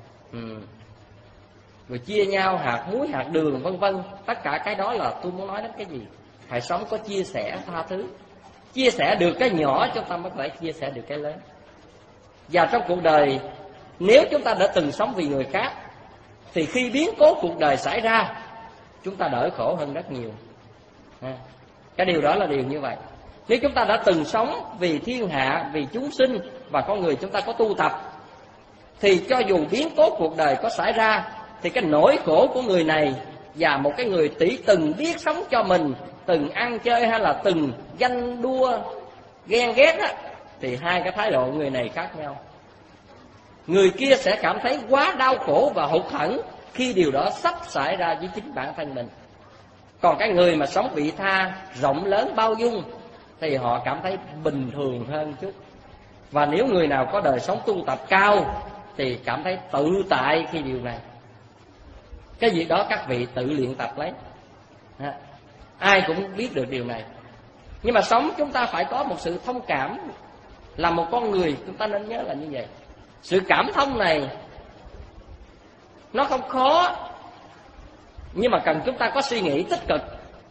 rồi chia nhau hạt muối hạt đường vân vân. Tất cả cái đó là tôi muốn nói đến cái gì? Hãy sống có chia sẻ, tha thứ. Chia sẻ được cái nhỏ chúng ta mới có thể chia sẻ được cái lớn. Và trong cuộc đời, nếu chúng ta đã từng sống vì người khác, thì khi biến cố cuộc đời xảy ra, chúng ta đỡ khổ hơn rất nhiều. Cái điều đó là điều như vậy. Nếu chúng ta đã từng sống vì thiên hạ, vì chúng sinh và con người chúng ta có tu tập, thì cho dù biến cố cuộc đời có xảy ra, thì cái nỗi khổ của người này và một cái người tỷ từng biết sống cho mình, từng ăn chơi hay là từng ganh đua ghen ghét á, thì hai cái thái độ người này khác nhau. Người kia sẽ cảm thấy quá đau khổ và hụt hẫng khi điều đó sắp xảy ra với chính bản thân mình. Còn cái người mà sống vị tha, rộng lớn, bao dung, thì họ cảm thấy bình thường hơn chút. Và nếu người nào có đời sống tu tập cao thì cảm thấy tự tại khi điều này. Cái việc đó các vị tự luyện tập lấy. Ai cũng biết được điều này. Nhưng mà sống chúng ta phải có một sự thông cảm. Là một con người chúng ta nên nhớ là như vậy. Sự cảm thông này nó không khó, nhưng mà cần chúng ta có suy nghĩ tích cực.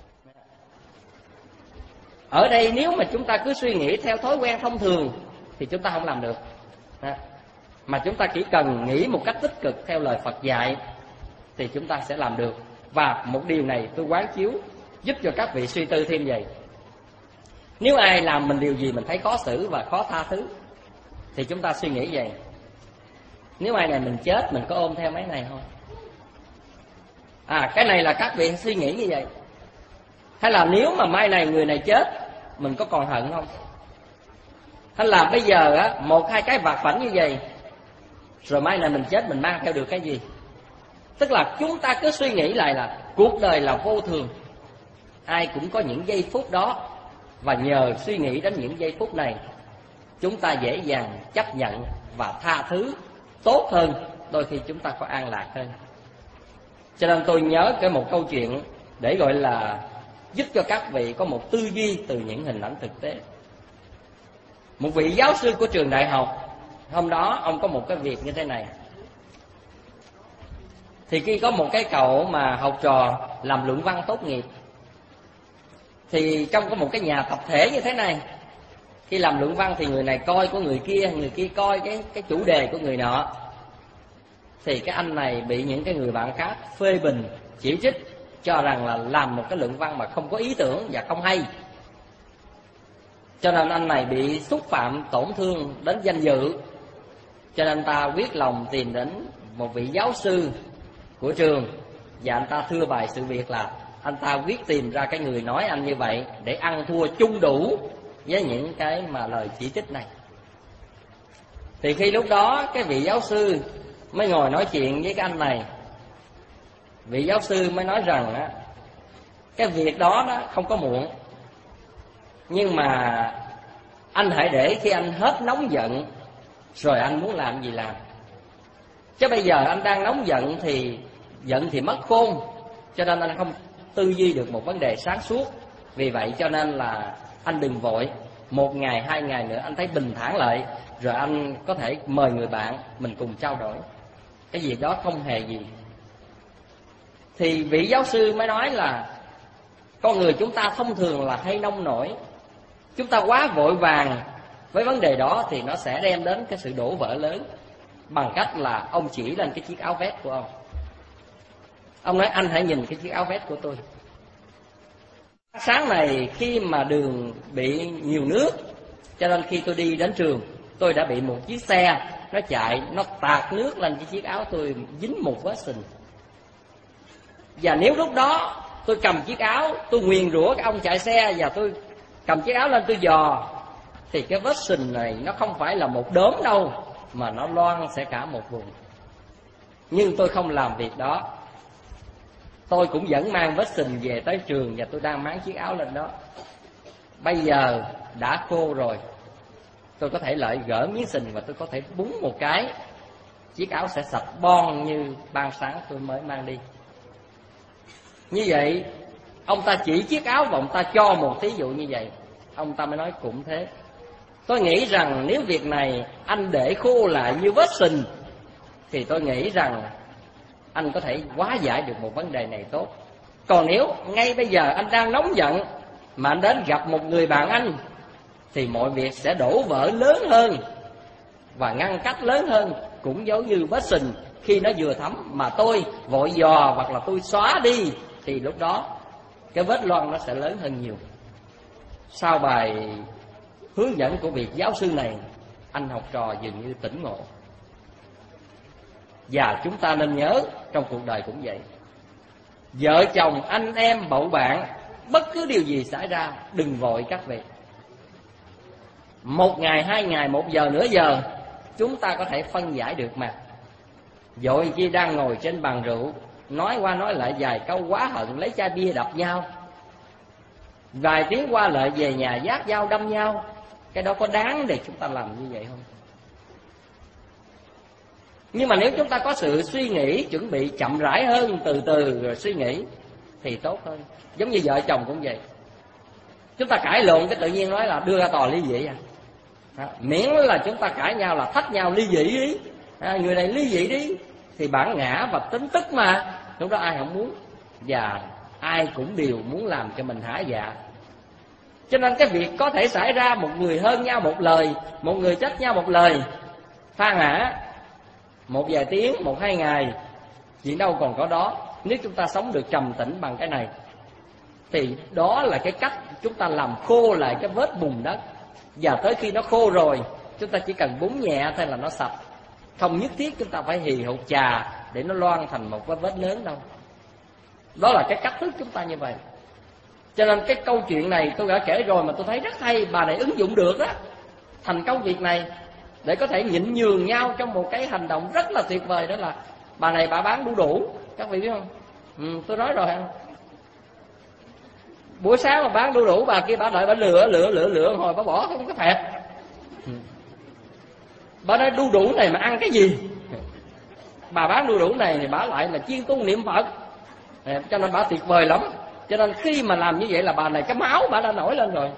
Ở đây nếu mà chúng ta cứ suy nghĩ theo thói quen thông thường thì chúng ta không làm được. Mà chúng ta chỉ cần nghĩ một cách tích cực theo lời Phật dạy thì chúng ta sẽ làm được. Và một điều này tôi quán chiếu giúp cho các vị suy tư thêm vậy. Nếu ai làm mình điều gì mình thấy khó xử và khó tha thứ, thì chúng ta suy nghĩ vậy: nếu ai này mình chết, mình có ôm theo mấy này không? Cái này là các vị suy nghĩ như vậy. Hay là nếu mà mai này người này chết, mình có còn hận không? Hay là bây giờ á, một hai cái vặt vãnh như vậy, rồi mai này mình chết mình mang theo được cái gì? Tức là chúng ta cứ suy nghĩ lại là cuộc đời là vô thường, ai cũng có những giây phút đó. Và nhờ suy nghĩ đến những giây phút này, chúng ta dễ dàng chấp nhận và tha thứ tốt hơn. Đôi khi chúng ta có an lạc hơn. Cho nên tôi nhớ cái một câu chuyện để gọi là giúp cho các vị có một tư duy từ những hình ảnh thực tế. Một vị giáo sư của trường đại học, hôm đó ông có một cái việc như thế này. Thì khi có một cái cậu mà học trò làm luận văn tốt nghiệp, thì trong có một cái nhà tập thể như thế này, khi làm luận văn thì người này coi của người kia coi cái chủ đề của người nọ. Thì cái anh này bị những cái người bạn khác phê bình, chỉ trích, cho rằng là làm một cái luận văn mà không có ý tưởng và không hay. Cho nên anh này bị xúc phạm, tổn thương đến danh dự. Cho nên anh ta quyết lòng tìm đến một vị giáo sư của trường, và anh ta thưa bài sự việc là anh ta quyết tìm ra cái người nói anh như vậy để ăn thua chung đủ với những cái mà lời chỉ trích này. Thì khi lúc đó cái vị giáo sư mới ngồi nói chuyện với cái anh này. Vị giáo sư mới nói rằng á, cái việc đó không có muộn, nhưng mà anh hãy để khi anh hết nóng giận rồi anh muốn làm gì làm. Chứ bây giờ anh đang nóng giận thì mất khôn, cho nên anh không tư duy được một vấn đề sáng suốt. Vì vậy cho nên là anh đừng vội, 1 ngày 2 ngày nữa anh thấy bình thản lại, rồi anh có thể mời người bạn mình cùng trao đổi. Cái gì đó không hề gì. Thì vị giáo sư mới nói là con người chúng ta thông thường là hay nông nổi. Chúng ta quá vội vàng với vấn đề đó thì nó sẽ đem đến cái sự đổ vỡ lớn. Bằng cách là ông chỉ lên cái chiếc áo vest của ông. Ông nói anh hãy nhìn cái chiếc áo vest của tôi. Sáng này khi mà đường bị nhiều nước, cho nên khi tôi đi đến trường, tôi đã bị một chiếc xe nó chạy, nó tạt nước lên cái chiếc áo tôi, dính một vết sình. Và nếu lúc đó tôi cầm chiếc áo, tôi nguyền rủa cái ông chạy xe, và tôi cầm chiếc áo lên tôi dò, thì cái vết sình này nó không phải là một đốm đâu, mà nó loang sẽ cả một vùng. Nhưng tôi không làm việc đó. Tôi cũng vẫn mang vết sình về tới trường, và tôi đang máng chiếc áo lên đó. Bây giờ đã khô rồi, tôi có thể lại gỡ miếng sình và tôi có thể búng một cái, chiếc áo sẽ sạch bon như ban sáng tôi mới mang đi. Như vậy ông ta chỉ chiếc áo và ông ta cho một thí dụ như vậy. Ông ta mới nói cũng thế. Tôi nghĩ rằng nếu việc này anh để khô lại như vết sình, thì tôi nghĩ rằng anh có thể hóa giải được một vấn đề này tốt. Còn nếu ngay bây giờ anh đang nóng giận mà anh đến gặp một người bạn anh, thì mọi việc sẽ đổ vỡ lớn hơn và ngăn cách lớn hơn. Cũng giống như vết sình khi nó vừa thấm mà tôi vội dò hoặc là tôi xóa đi, thì lúc đó cái vết loang nó sẽ lớn hơn nhiều. Sau bài hướng dẫn của vị giáo sư này, anh học trò dường như tỉnh ngộ. Và chúng ta nên nhớ trong cuộc đời cũng vậy. Vợ chồng, anh em, bậu bạn, bất cứ điều gì xảy ra, đừng vội các vị. 1 ngày, 2 ngày, 1 giờ, nửa giờ, chúng ta có thể phân giải được mà. Vội chi đang ngồi trên bàn rượu, nói qua nói lại vài câu quá hận, lấy chai bia đập nhau, vài tiếng qua lại về nhà vác dao đâm nhau. Cái đó có đáng để chúng ta làm như vậy không? Nhưng mà nếu chúng ta có sự suy nghĩ, chuẩn bị chậm rãi hơn, từ từ rồi suy nghĩ, thì tốt hơn. Giống như vợ chồng cũng vậy. Chúng ta cãi lộn cái tự nhiên nói là đưa ra tòa ly dị miễn là chúng ta cãi nhau là thách nhau ly dị đi, người này ly dị đi, thì bản ngã và tính tức mà, lúc đó ai không muốn. Và ai cũng đều muốn làm cho mình hả dạ. Cho nên cái việc có thể xảy ra một người hơn nhau một lời, một người trách nhau một lời, pha ngã một vài tiếng, 1-2 ngày, chuyện đâu còn có đó. Nếu chúng ta sống được trầm tĩnh bằng cái này, thì đó là cái cách chúng ta làm khô lại cái vết bùn đất. Và tới khi nó khô rồi, chúng ta chỉ cần búng nhẹ thôi là nó sạch. Không nhất thiết chúng ta phải hì hục chà để nó loang thành một cái vết lớn đâu. Đó là cái cách thức chúng ta như vậy. Cho nên cái câu chuyện này tôi đã kể rồi mà tôi thấy rất hay. Bà này ứng dụng được đó thành công việc này, để có thể nhịn nhường nhau trong một cái hành động rất là tuyệt vời. Đó là bà này bà bán đu đủ, các vị biết không? Tôi nói rồi. Buổi sáng mà bán đu đủ, bà kia bà đợi bà lựa hồi bà bỏ không có phẹt. Bà nói đu đủ này mà ăn cái gì? Bà bán đu đủ này thì bà lại là chuyên tu niệm Phật, cho nên bà tuyệt vời lắm. Cho nên khi mà làm như vậy là bà này cái máu bà đã nổi lên rồi.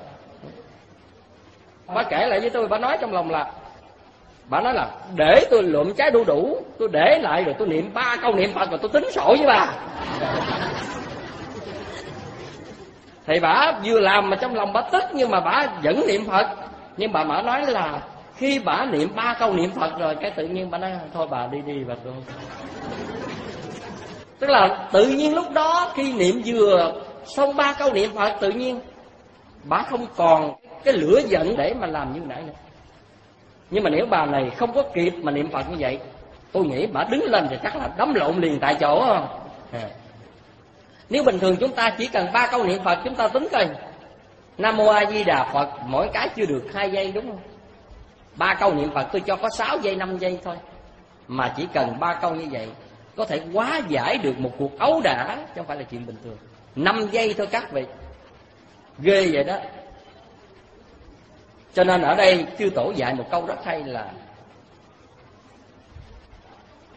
Bà kể lại với tôi, bà nói trong lòng là, bà nói là để tôi lượm trái đu đủ, tôi để lại rồi tôi niệm 3 câu niệm Phật rồi tôi tính sổ với bà. Thì bà vừa làm mà trong lòng bà tức, nhưng mà bà vẫn niệm Phật. Nhưng bà nói là khi bà niệm 3 câu niệm Phật rồi, cái tự nhiên bà nói thôi bà đi bà tôi. Tức là tự nhiên lúc đó khi niệm vừa xong 3 câu niệm Phật, tự nhiên bà không còn cái lửa giận để mà làm như nãy nữa. Nhưng mà nếu bà này không có kịp mà niệm Phật như vậy, tôi nghĩ bà đứng lên thì chắc là đấm lộn liền tại chỗ không? Nếu bình thường chúng ta chỉ cần 3 câu niệm Phật, chúng ta tính coi Nam Mô A Di Đà Phật, mỗi cái chưa được 2 giây đúng không? 3 câu niệm Phật tôi cho có 6 giây 5 giây thôi, mà chỉ cần 3 câu như vậy có thể hóa giải được một cuộc ấu đả, chứ không phải là chuyện bình thường. 5 giây thôi các vị, ghê vậy đó. Cho nên ở đây chư tổ dạy một câu rất hay là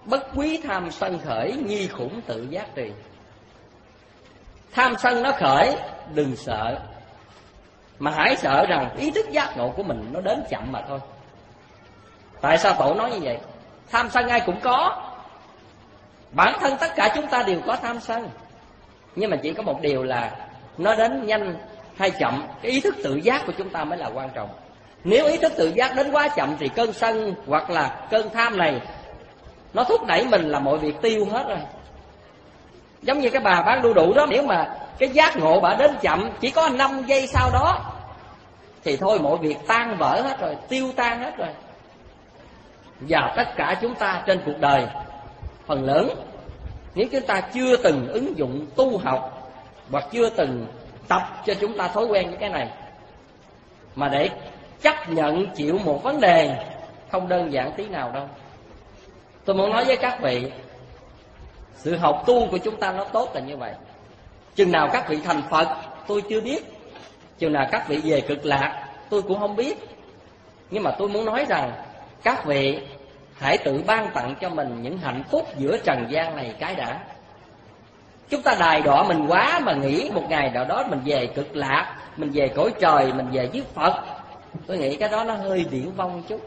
Bất quý tham sân khởi, nhi khủng tự giác trì. Tham sân nó khởi, đừng sợ, mà hãy sợ rằng ý thức giác ngộ của mình nó đến chậm mà thôi. Tại sao Tổ nói như vậy? Tham sân ai cũng có, bản thân tất cả chúng ta đều có tham sân, nhưng mà chỉ có một điều là nó đến nhanh hay chậm, cái ý thức tự giác của chúng ta mới là quan trọng. Nếu ý thức tự giác đến quá chậm thì cơn sân hoặc là cơn tham này nó thúc đẩy mình là mọi việc tiêu hết rồi. Giống như cái bà bán đu đủ đó, nếu mà cái giác ngộ bà đến chậm, chỉ có 5 giây sau đó thì thôi mọi việc tan vỡ hết rồi, tiêu tan hết rồi. Và tất cả chúng ta trên cuộc đời, phần lớn nếu chúng ta chưa từng ứng dụng tu học hoặc chưa từng tập cho chúng ta thói quen với cái này, mà để chấp nhận chịu một vấn đề không đơn giản tí nào đâu. Tôi muốn nói với các vị, sự học tu của chúng ta nó tốt là như vậy. Chừng nào các vị thành Phật tôi chưa biết, chừng nào các vị về cực lạc tôi cũng không biết. Nhưng mà tôi muốn nói rằng các vị hãy tự ban tặng cho mình những hạnh phúc giữa trần gian này cái đã. Chúng ta đài đọa mình quá mà nghĩ một ngày nào đó mình về cực lạc, mình về cõi trời, mình về với Phật. Tôi nghĩ cái đó nó hơi viển vông chút.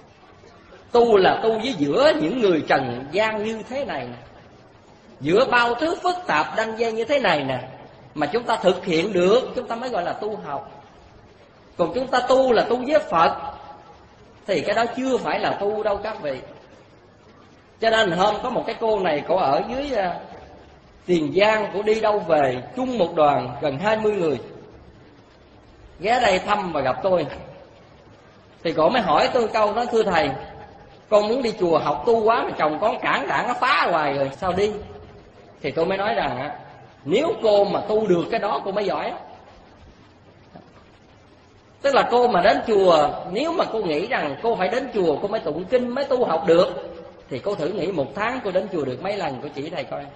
Tu là tu với giữa những người trần gian như thế này, giữa bao thứ phức tạp đanh dây như thế này nè, mà chúng ta thực hiện được, chúng ta mới gọi là tu học. Còn chúng ta tu là tu với Phật thì cái đó chưa phải là tu đâu các vị. Cho nên hôm có một cái cô này, cô ở dưới Tiền Giang, cô đi đâu về chung một đoàn gần 20 người ghé đây thăm và gặp tôi. Thì cô mới hỏi tôi câu nói: thưa thầy, con muốn đi chùa học tu quá mà chồng con cản nó phá hoài rồi, sao đi? Thì tôi mới nói rằng nếu cô mà tu được cái đó cô mới giỏi. Tức là cô mà đến chùa, nếu mà cô nghĩ rằng cô phải đến chùa cô mới tụng kinh mới tu học được, thì cô thử nghĩ một tháng cô đến chùa được mấy lần, cô chỉ thầy coi.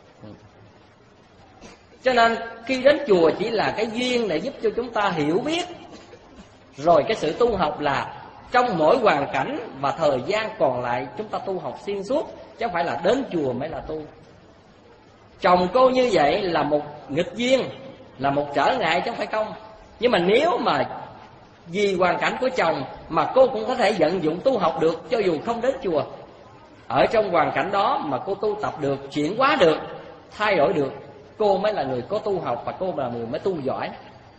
Cho nên khi đến chùa chỉ là cái duyên để giúp cho chúng ta hiểu biết. Rồi cái sự tu học là trong mỗi hoàn cảnh và thời gian còn lại chúng ta tu học xuyên suốt, chứ không phải là đến chùa mới là tu. Chồng cô như vậy là một nghịch duyên, là một trở ngại chứ không phải công. Nhưng mà nếu mà vì hoàn cảnh của chồng mà cô cũng có thể vận dụng tu học được, cho dù không đến chùa, ở trong hoàn cảnh đó mà cô tu tập được, chuyển hóa được, thay đổi được, cô mới là người có tu học và cô là người mới tu giỏi.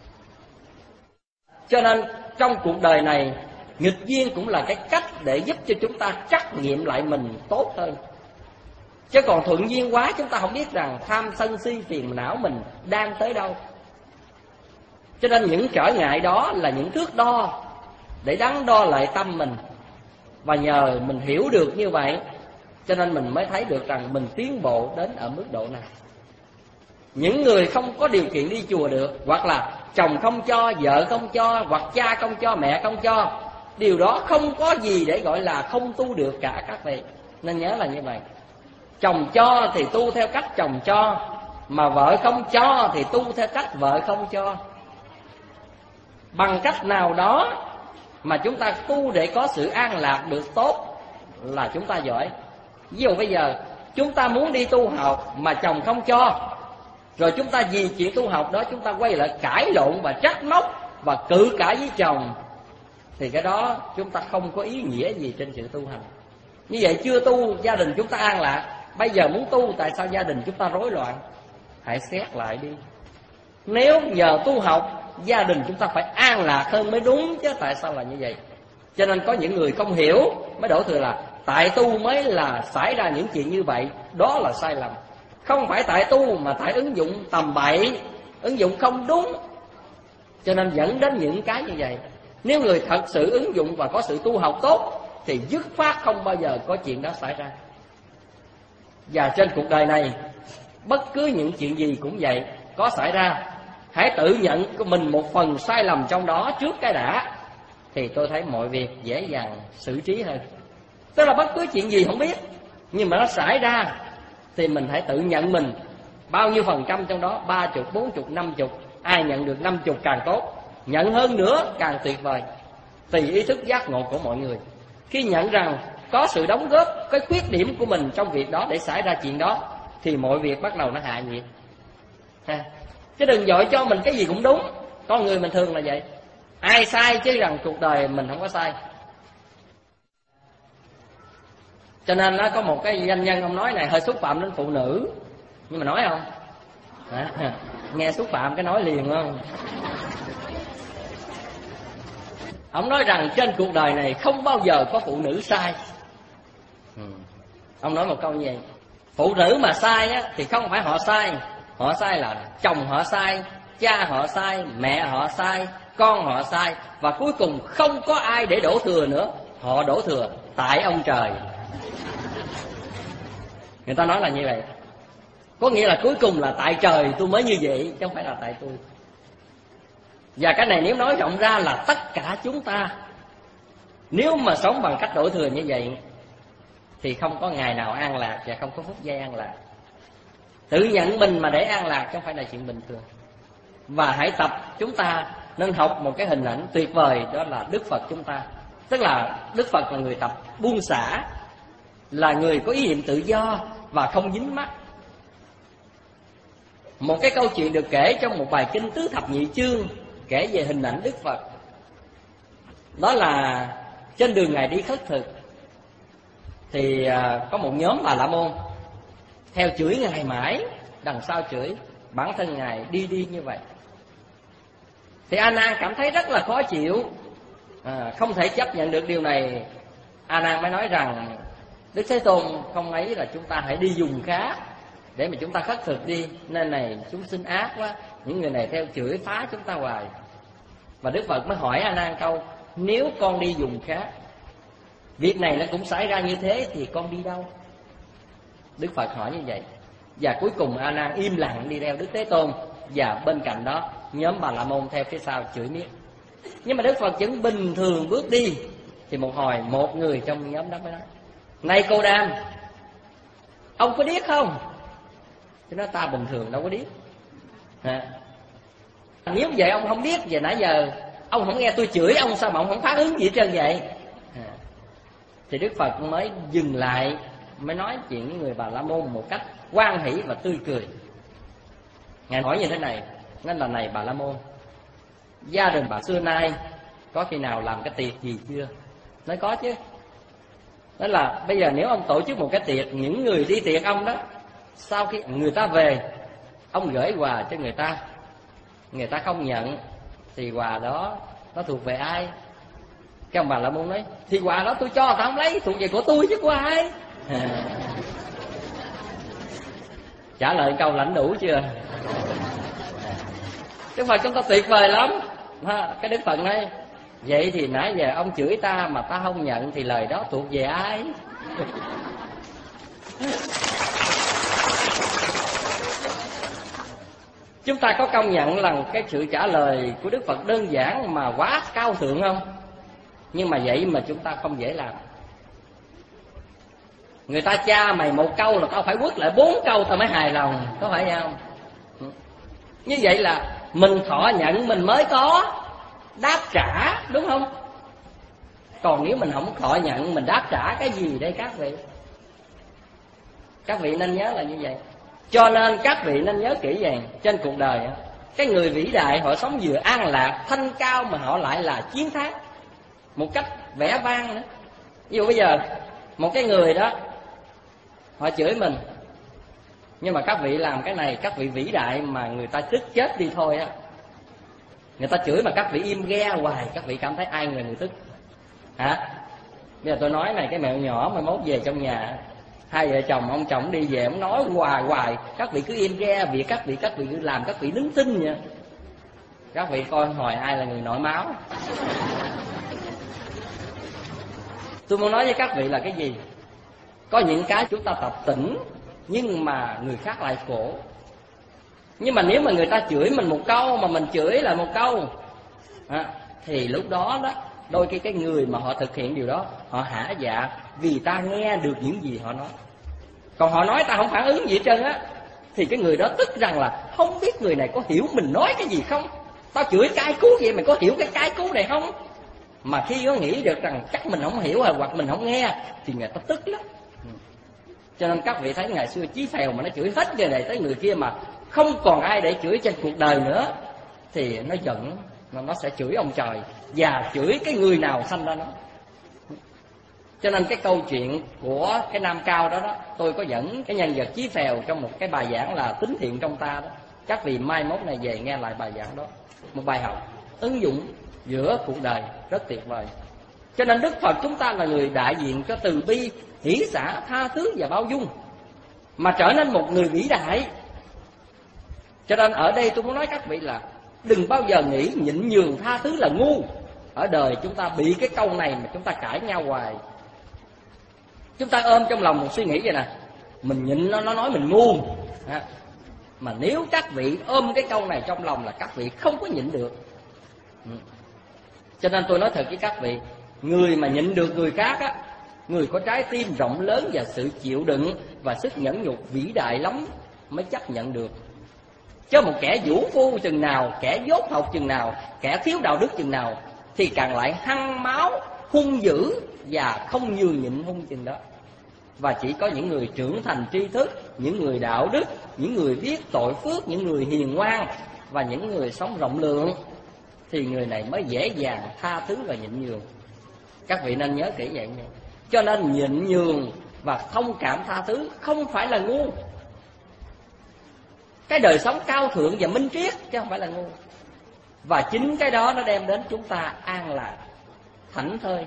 Cho nên trong cuộc đời này, nghịch duyên cũng là cái cách để giúp cho chúng ta trắc nghiệm lại mình tốt hơn. Chứ còn thuận duyên quá chúng ta không biết rằng tham sân si phiền não mình đang tới đâu. Cho nên những trở ngại đó là những thước đo để đắn đo lại tâm mình. Và nhờ mình hiểu được như vậy, cho nên mình mới thấy được rằng mình tiến bộ đến ở mức độ nào. Những người không có điều kiện đi chùa được, hoặc là chồng không cho, vợ không cho, hoặc cha không cho, mẹ không cho, điều đó không có gì để gọi là không tu được cả các vị. Nên nhớ là như vậy. Chồng cho thì tu theo cách chồng cho, mà vợ không cho thì tu theo cách vợ không cho. Bằng cách nào đó mà chúng ta tu để có sự an lạc được tốt là chúng ta giỏi. Ví dụ bây giờ chúng ta muốn đi tu học mà chồng không cho, rồi chúng ta vì chuyện tu học đó chúng ta quay lại cãi lộn và trách móc và cự cãi với chồng, thì cái đó chúng ta không có ý nghĩa gì trên sự tu hành. Như vậy chưa tu gia đình chúng ta an lạc, bây giờ muốn tu tại sao gia đình chúng ta rối loạn? Hãy xét lại đi. Nếu nhờ tu học gia đình chúng ta phải an lạc hơn mới đúng, chứ tại sao là như vậy? Cho nên có những người không hiểu mới đổ thừa là tại tu mới là xảy ra những chuyện như vậy. Đó là sai lầm. Không phải tại tu mà tại ứng dụng tầm bậy, ứng dụng không đúng, cho nên dẫn đến những cái như vậy. Nếu người thật sự ứng dụng và có sự tu học tốt thì dứt khoát không bao giờ có chuyện đó xảy ra. Và trên cuộc đời này, bất cứ những chuyện gì cũng vậy, có xảy ra, hãy tự nhận của mình một phần sai lầm trong đó trước cái đã, thì tôi thấy mọi việc dễ dàng xử trí hơn. Tức là bất cứ chuyện gì không biết, nhưng mà nó xảy ra thì mình hãy tự nhận mình bao nhiêu phần trăm trong đó, 30, 40, 50. Ai nhận được 50 càng tốt, nhận hơn nữa càng tuyệt vời, tùy ý thức giác ngộ của mọi người. Khi nhận rằng có sự đóng góp, cái khuyết điểm của mình trong việc đó để xảy ra chuyện đó, thì mọi việc bắt đầu nó hạ nhiệt. Chứ đừng vội cho mình cái gì cũng đúng. Con người mình thường là vậy, ai sai chứ rằng cuộc đời mình không có sai. Cho nên nó có một cái doanh nhân, ông nói này hơi xúc phạm đến phụ nữ, nhưng mà nói không nghe xúc phạm cái nói liền không. Ông nói rằng trên cuộc đời này không bao giờ có phụ nữ sai. Ông nói một câu như vậy: phụ nữ mà sai á, thì không phải họ sai. Họ sai là chồng họ sai, cha họ sai, mẹ họ sai, con họ sai, và cuối cùng không có ai để đổ thừa nữa. Họ đổ thừa tại ông trời. Người ta nói là như vậy. Có nghĩa là cuối cùng là tại trời tôi mới như vậy, chứ không phải là tại tôi. Và cái này nếu nói rộng ra là tất cả chúng ta, nếu mà sống bằng cách đổ thừa như vậy thì không có ngày nào an lạc và không có phút giây an lạc. Tự nhận mình mà để an lạc chứ không phải là chuyện bình thường. Và hãy tập, chúng ta nên học một cái hình ảnh tuyệt vời, đó là Đức Phật chúng ta. Tức là Đức Phật là người tập buông xả, là người có ý niệm tự do và không dính mắc. Một cái câu chuyện được kể trong một bài kinh Tứ Thập Nhị Chương kể về hình ảnh Đức Phật. Đó là trên đường Ngài đi khất thực thì có một nhóm Bà La Môn theo chửi Ngài mãi, đằng sau chửi, bản thân Ngài đi như vậy. Thì A Nan cảm thấy rất là khó chịu, không thể chấp nhận được điều này. A Nan mới nói rằng Đức Thế Tôn không ấy, là chúng ta hãy đi dùng khác để mà chúng ta khất thực đi. Nên này chúng sinh ác quá, những người này theo chửi phá chúng ta hoài. Và Đức Phật mới hỏi A Nan câu: nếu con đi dùng khác, việc này nó cũng xảy ra như thế, thì con đi đâu? Đức Phật hỏi như vậy. Và cuối cùng A Nan im lặng đi theo Đức Thế Tôn, và bên cạnh đó nhóm Bà La Môn theo phía sau chửi miết. Nhưng mà Đức Phật vẫn bình thường bước đi. Thì một hồi một người trong nhóm đó mới nói: này Cô Đàm, ông có điếc không? Thì nói: ta bình thường đâu có điếc. Nếu vậy ông không điếc, về nãy giờ ông không nghe tôi chửi ông, sao mà ông không phản ứng gì hết trơn vậy? Thì Đức Phật mới dừng lại, mới nói chuyện với người Bà La Môn một cách hoan hỷ và tươi cười. Ngài hỏi như thế này: nên là này Bà La Môn, gia đình bà xưa nay có khi nào làm cái tiệc gì chưa? Nói có chứ. Đó là bây giờ nếu ông tổ chức một cái tiệc, những người đi tiệc ông đó, sau khi người ta về, ông gửi quà cho người ta không nhận, thì quà đó nó thuộc về ai? Cái ông Bà La Môn nói: thì quà đó tôi cho, tao không lấy, thuộc về của tôi chứ của ai? Trả lời câu lãnh đủ chưa? Đức Phật chúng ta tuyệt vời lắm. Cái Đức Phật nói: vậy thì nãy giờ ông chửi ta mà ta không nhận, thì lời đó thuộc về ai? Chúng ta có công nhận là cái sự trả lời của Đức Phật đơn giản mà quá cao thượng không? Nhưng mà vậy mà chúng ta không dễ làm. Người ta cha mày một câu là tao phải quất lại 4 câu tao mới hài lòng, có phải không? Như vậy là mình thọ nhận mình mới có đáp trả, đúng không? Còn nếu mình không thọ nhận, mình đáp trả cái gì đây các vị? Các vị nên nhớ là như vậy. Cho nên các vị nên nhớ kỹ vậy. Trên cuộc đời, cái người vĩ đại họ sống vừa an lạc, thanh cao, mà họ lại là chiến thắng một cách vẻ vang nữa. Ví dụ bây giờ một cái người đó họ chửi mình, nhưng mà các vị làm cái này, các vị vĩ đại mà người ta tức chết đi thôi á. Người ta chửi mà các vị im ghe hoài, các vị cảm thấy ai người tức hả? Bây giờ tôi nói này cái mẹo nhỏ, mai mốt về trong nhà hai vợ chồng ông chồng đi về, ông nói hoài, các vị cứ im ghe, việc các vị cứ làm, các vị đứng tin nha. Các vị coi hồi ai là người nổi máu. Tôi muốn nói với các vị là cái gì? Có những cái chúng ta tập tỉnh, nhưng mà người khác lại khổ. Nhưng mà nếu mà người ta chửi mình một câu mà mình chửi lại một câu thì lúc đó đó, đôi khi cái người mà họ thực hiện điều đó, họ hả dạ vì ta nghe được những gì họ nói. Còn họ nói ta không phản ứng gì hết trơn á, thì cái người đó tức rằng là không biết người này có hiểu mình nói cái gì không. Tao chửi cay cú vậy, mày có hiểu cái cay cú này không? Mà khi nó nghĩ được rằng chắc mình không hiểu hoặc mình không nghe thì người ta tức lắm. Cho nên các vị thấy ngày xưa Chí Phèo mà nó chửi hết người này tới người kia mà không còn ai để chửi trên cuộc đời nữa thì nó giận, nó sẽ chửi ông trời và chửi cái người nào sanh ra nó. Cho nên cái câu chuyện của cái Nam Cao đó, tôi có dẫn cái nhân vật Chí Phèo trong một cái bài giảng là Tính Thiện Trong Ta đó. Các vị mai mốt này về nghe lại bài giảng đó. Một bài học ứng dụng giữa cuộc đời rất tuyệt vời. Cho nên Đức Phật chúng ta là người đại diện cho từ bi, hỷ xả, tha thứ và bao dung, mà trở nên một người vĩ đại. Cho nên ở đây tôi muốn nói các vị là đừng bao giờ nghĩ nhịn nhường tha thứ là ngu. Ở đời chúng ta bị cái câu này mà chúng ta cãi nhau hoài. Chúng ta ôm trong lòng một suy nghĩ vậy nè, mình nhịn nó nói mình ngu. Mà nếu các vị ôm cái câu này trong lòng là các vị không có nhịn được. Cho nên tôi nói thật với các vị, người mà nhịn được người khác á, người có trái tim rộng lớn và sự chịu đựng và sức nhẫn nhục vĩ đại lắm mới chấp nhận được. Chứ một kẻ vũ phu chừng nào, kẻ dốt học chừng nào, kẻ thiếu đạo đức chừng nào thì càng lại hăng máu, hung dữ và không nhường nhịn hung chừng đó. Và chỉ có những người trưởng thành tri thức, những người đạo đức, những người biết tội phước, những người hiền ngoan và những người sống rộng lượng thì người này mới dễ dàng tha thứ và nhịn nhường. Các vị nên nhớ kỹ vậy nha. Cho nên nhịn nhường và thông cảm tha thứ không phải là ngu. Cái đời sống cao thượng và minh triết chứ không phải là ngu. Và chính cái đó nó đem đến chúng ta an lạc, thảnh thơi.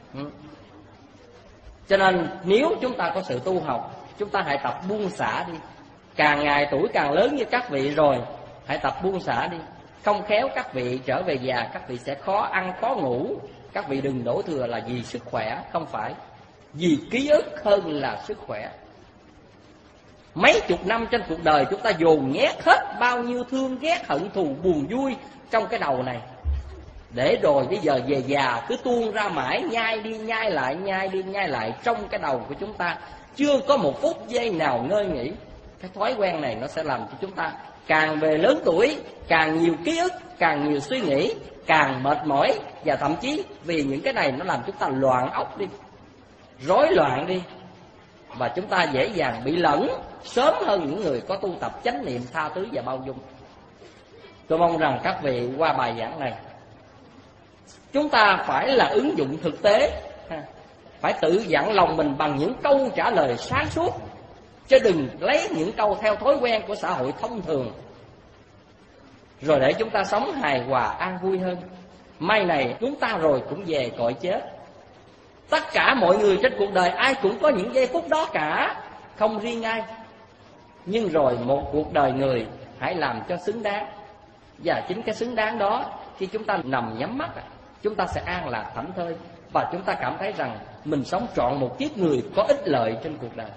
Cho nên nếu chúng ta có sự tu học, chúng ta hãy tập buông xả đi. Càng ngày tuổi càng lớn như các vị rồi, hãy tập buông xả đi. Không khéo các vị trở về già, các vị sẽ khó ăn khó ngủ. Các vị đừng đổ thừa là vì sức khỏe, không phải. Vì ký ức hơn là sức khỏe. Mấy chục năm trên cuộc đời chúng ta dồn nhét hết bao nhiêu thương ghét, hận thù, buồn vui trong cái đầu này. Để rồi bây giờ về già cứ tuôn ra mãi, nhai đi nhai lại, nhai đi nhai lại trong cái đầu của chúng ta. Chưa có một phút giây nào ngơi nghỉ. Cái thói quen này nó sẽ làm cho chúng ta càng về lớn tuổi, càng nhiều ký ức, càng nhiều suy nghĩ, càng mệt mỏi. Và thậm chí vì những cái này nó làm chúng ta loạn óc đi, rối loạn đi. Và chúng ta dễ dàng bị lẫn sớm hơn những người có tu tập chánh niệm, tha thứ và bao dung. Tôi mong rằng các vị qua bài giảng này, chúng ta phải là ứng dụng thực tế, phải tự dặn lòng mình bằng những câu trả lời sáng suốt, chứ đừng lấy những câu theo thói quen của xã hội thông thường, rồi để chúng ta sống hài hòa an vui hơn. Mai này chúng ta rồi cũng về cõi chết. Tất cả mọi người trên cuộc đời ai cũng có những giây phút đó cả, không riêng ai. Nhưng rồi một cuộc đời người hãy làm cho xứng đáng. Và chính cái xứng đáng đó, khi chúng ta nằm nhắm mắt, chúng ta sẽ an lạc thảnh thơi. Và chúng ta cảm thấy rằng mình sống trọn một kiếp người có ích lợi trên cuộc đời.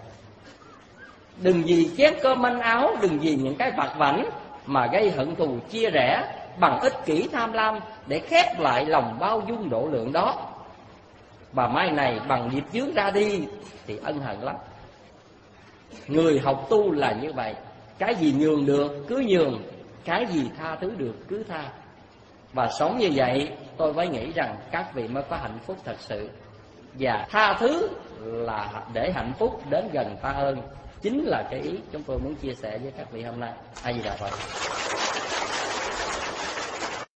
Đừng vì chén cơm manh áo, đừng vì những cái vặt vãnh mà gây hận thù chia rẽ bằng ích kỷ tham lam để khép lại lòng bao dung độ lượng đó. Và mai này bằng nghiệp chướng ra đi thì ân hận lắm. Người học tu là như vậy. Cái gì nhường được cứ nhường, cái gì tha thứ được cứ tha. Và sống như vậy tôi mới nghĩ rằng các vị mới có hạnh phúc thật sự. Và tha thứ là để hạnh phúc đến gần ta hơn. Chính là cái ý chúng tôi muốn chia sẻ với các vị hôm nay. A Di Đà Phật.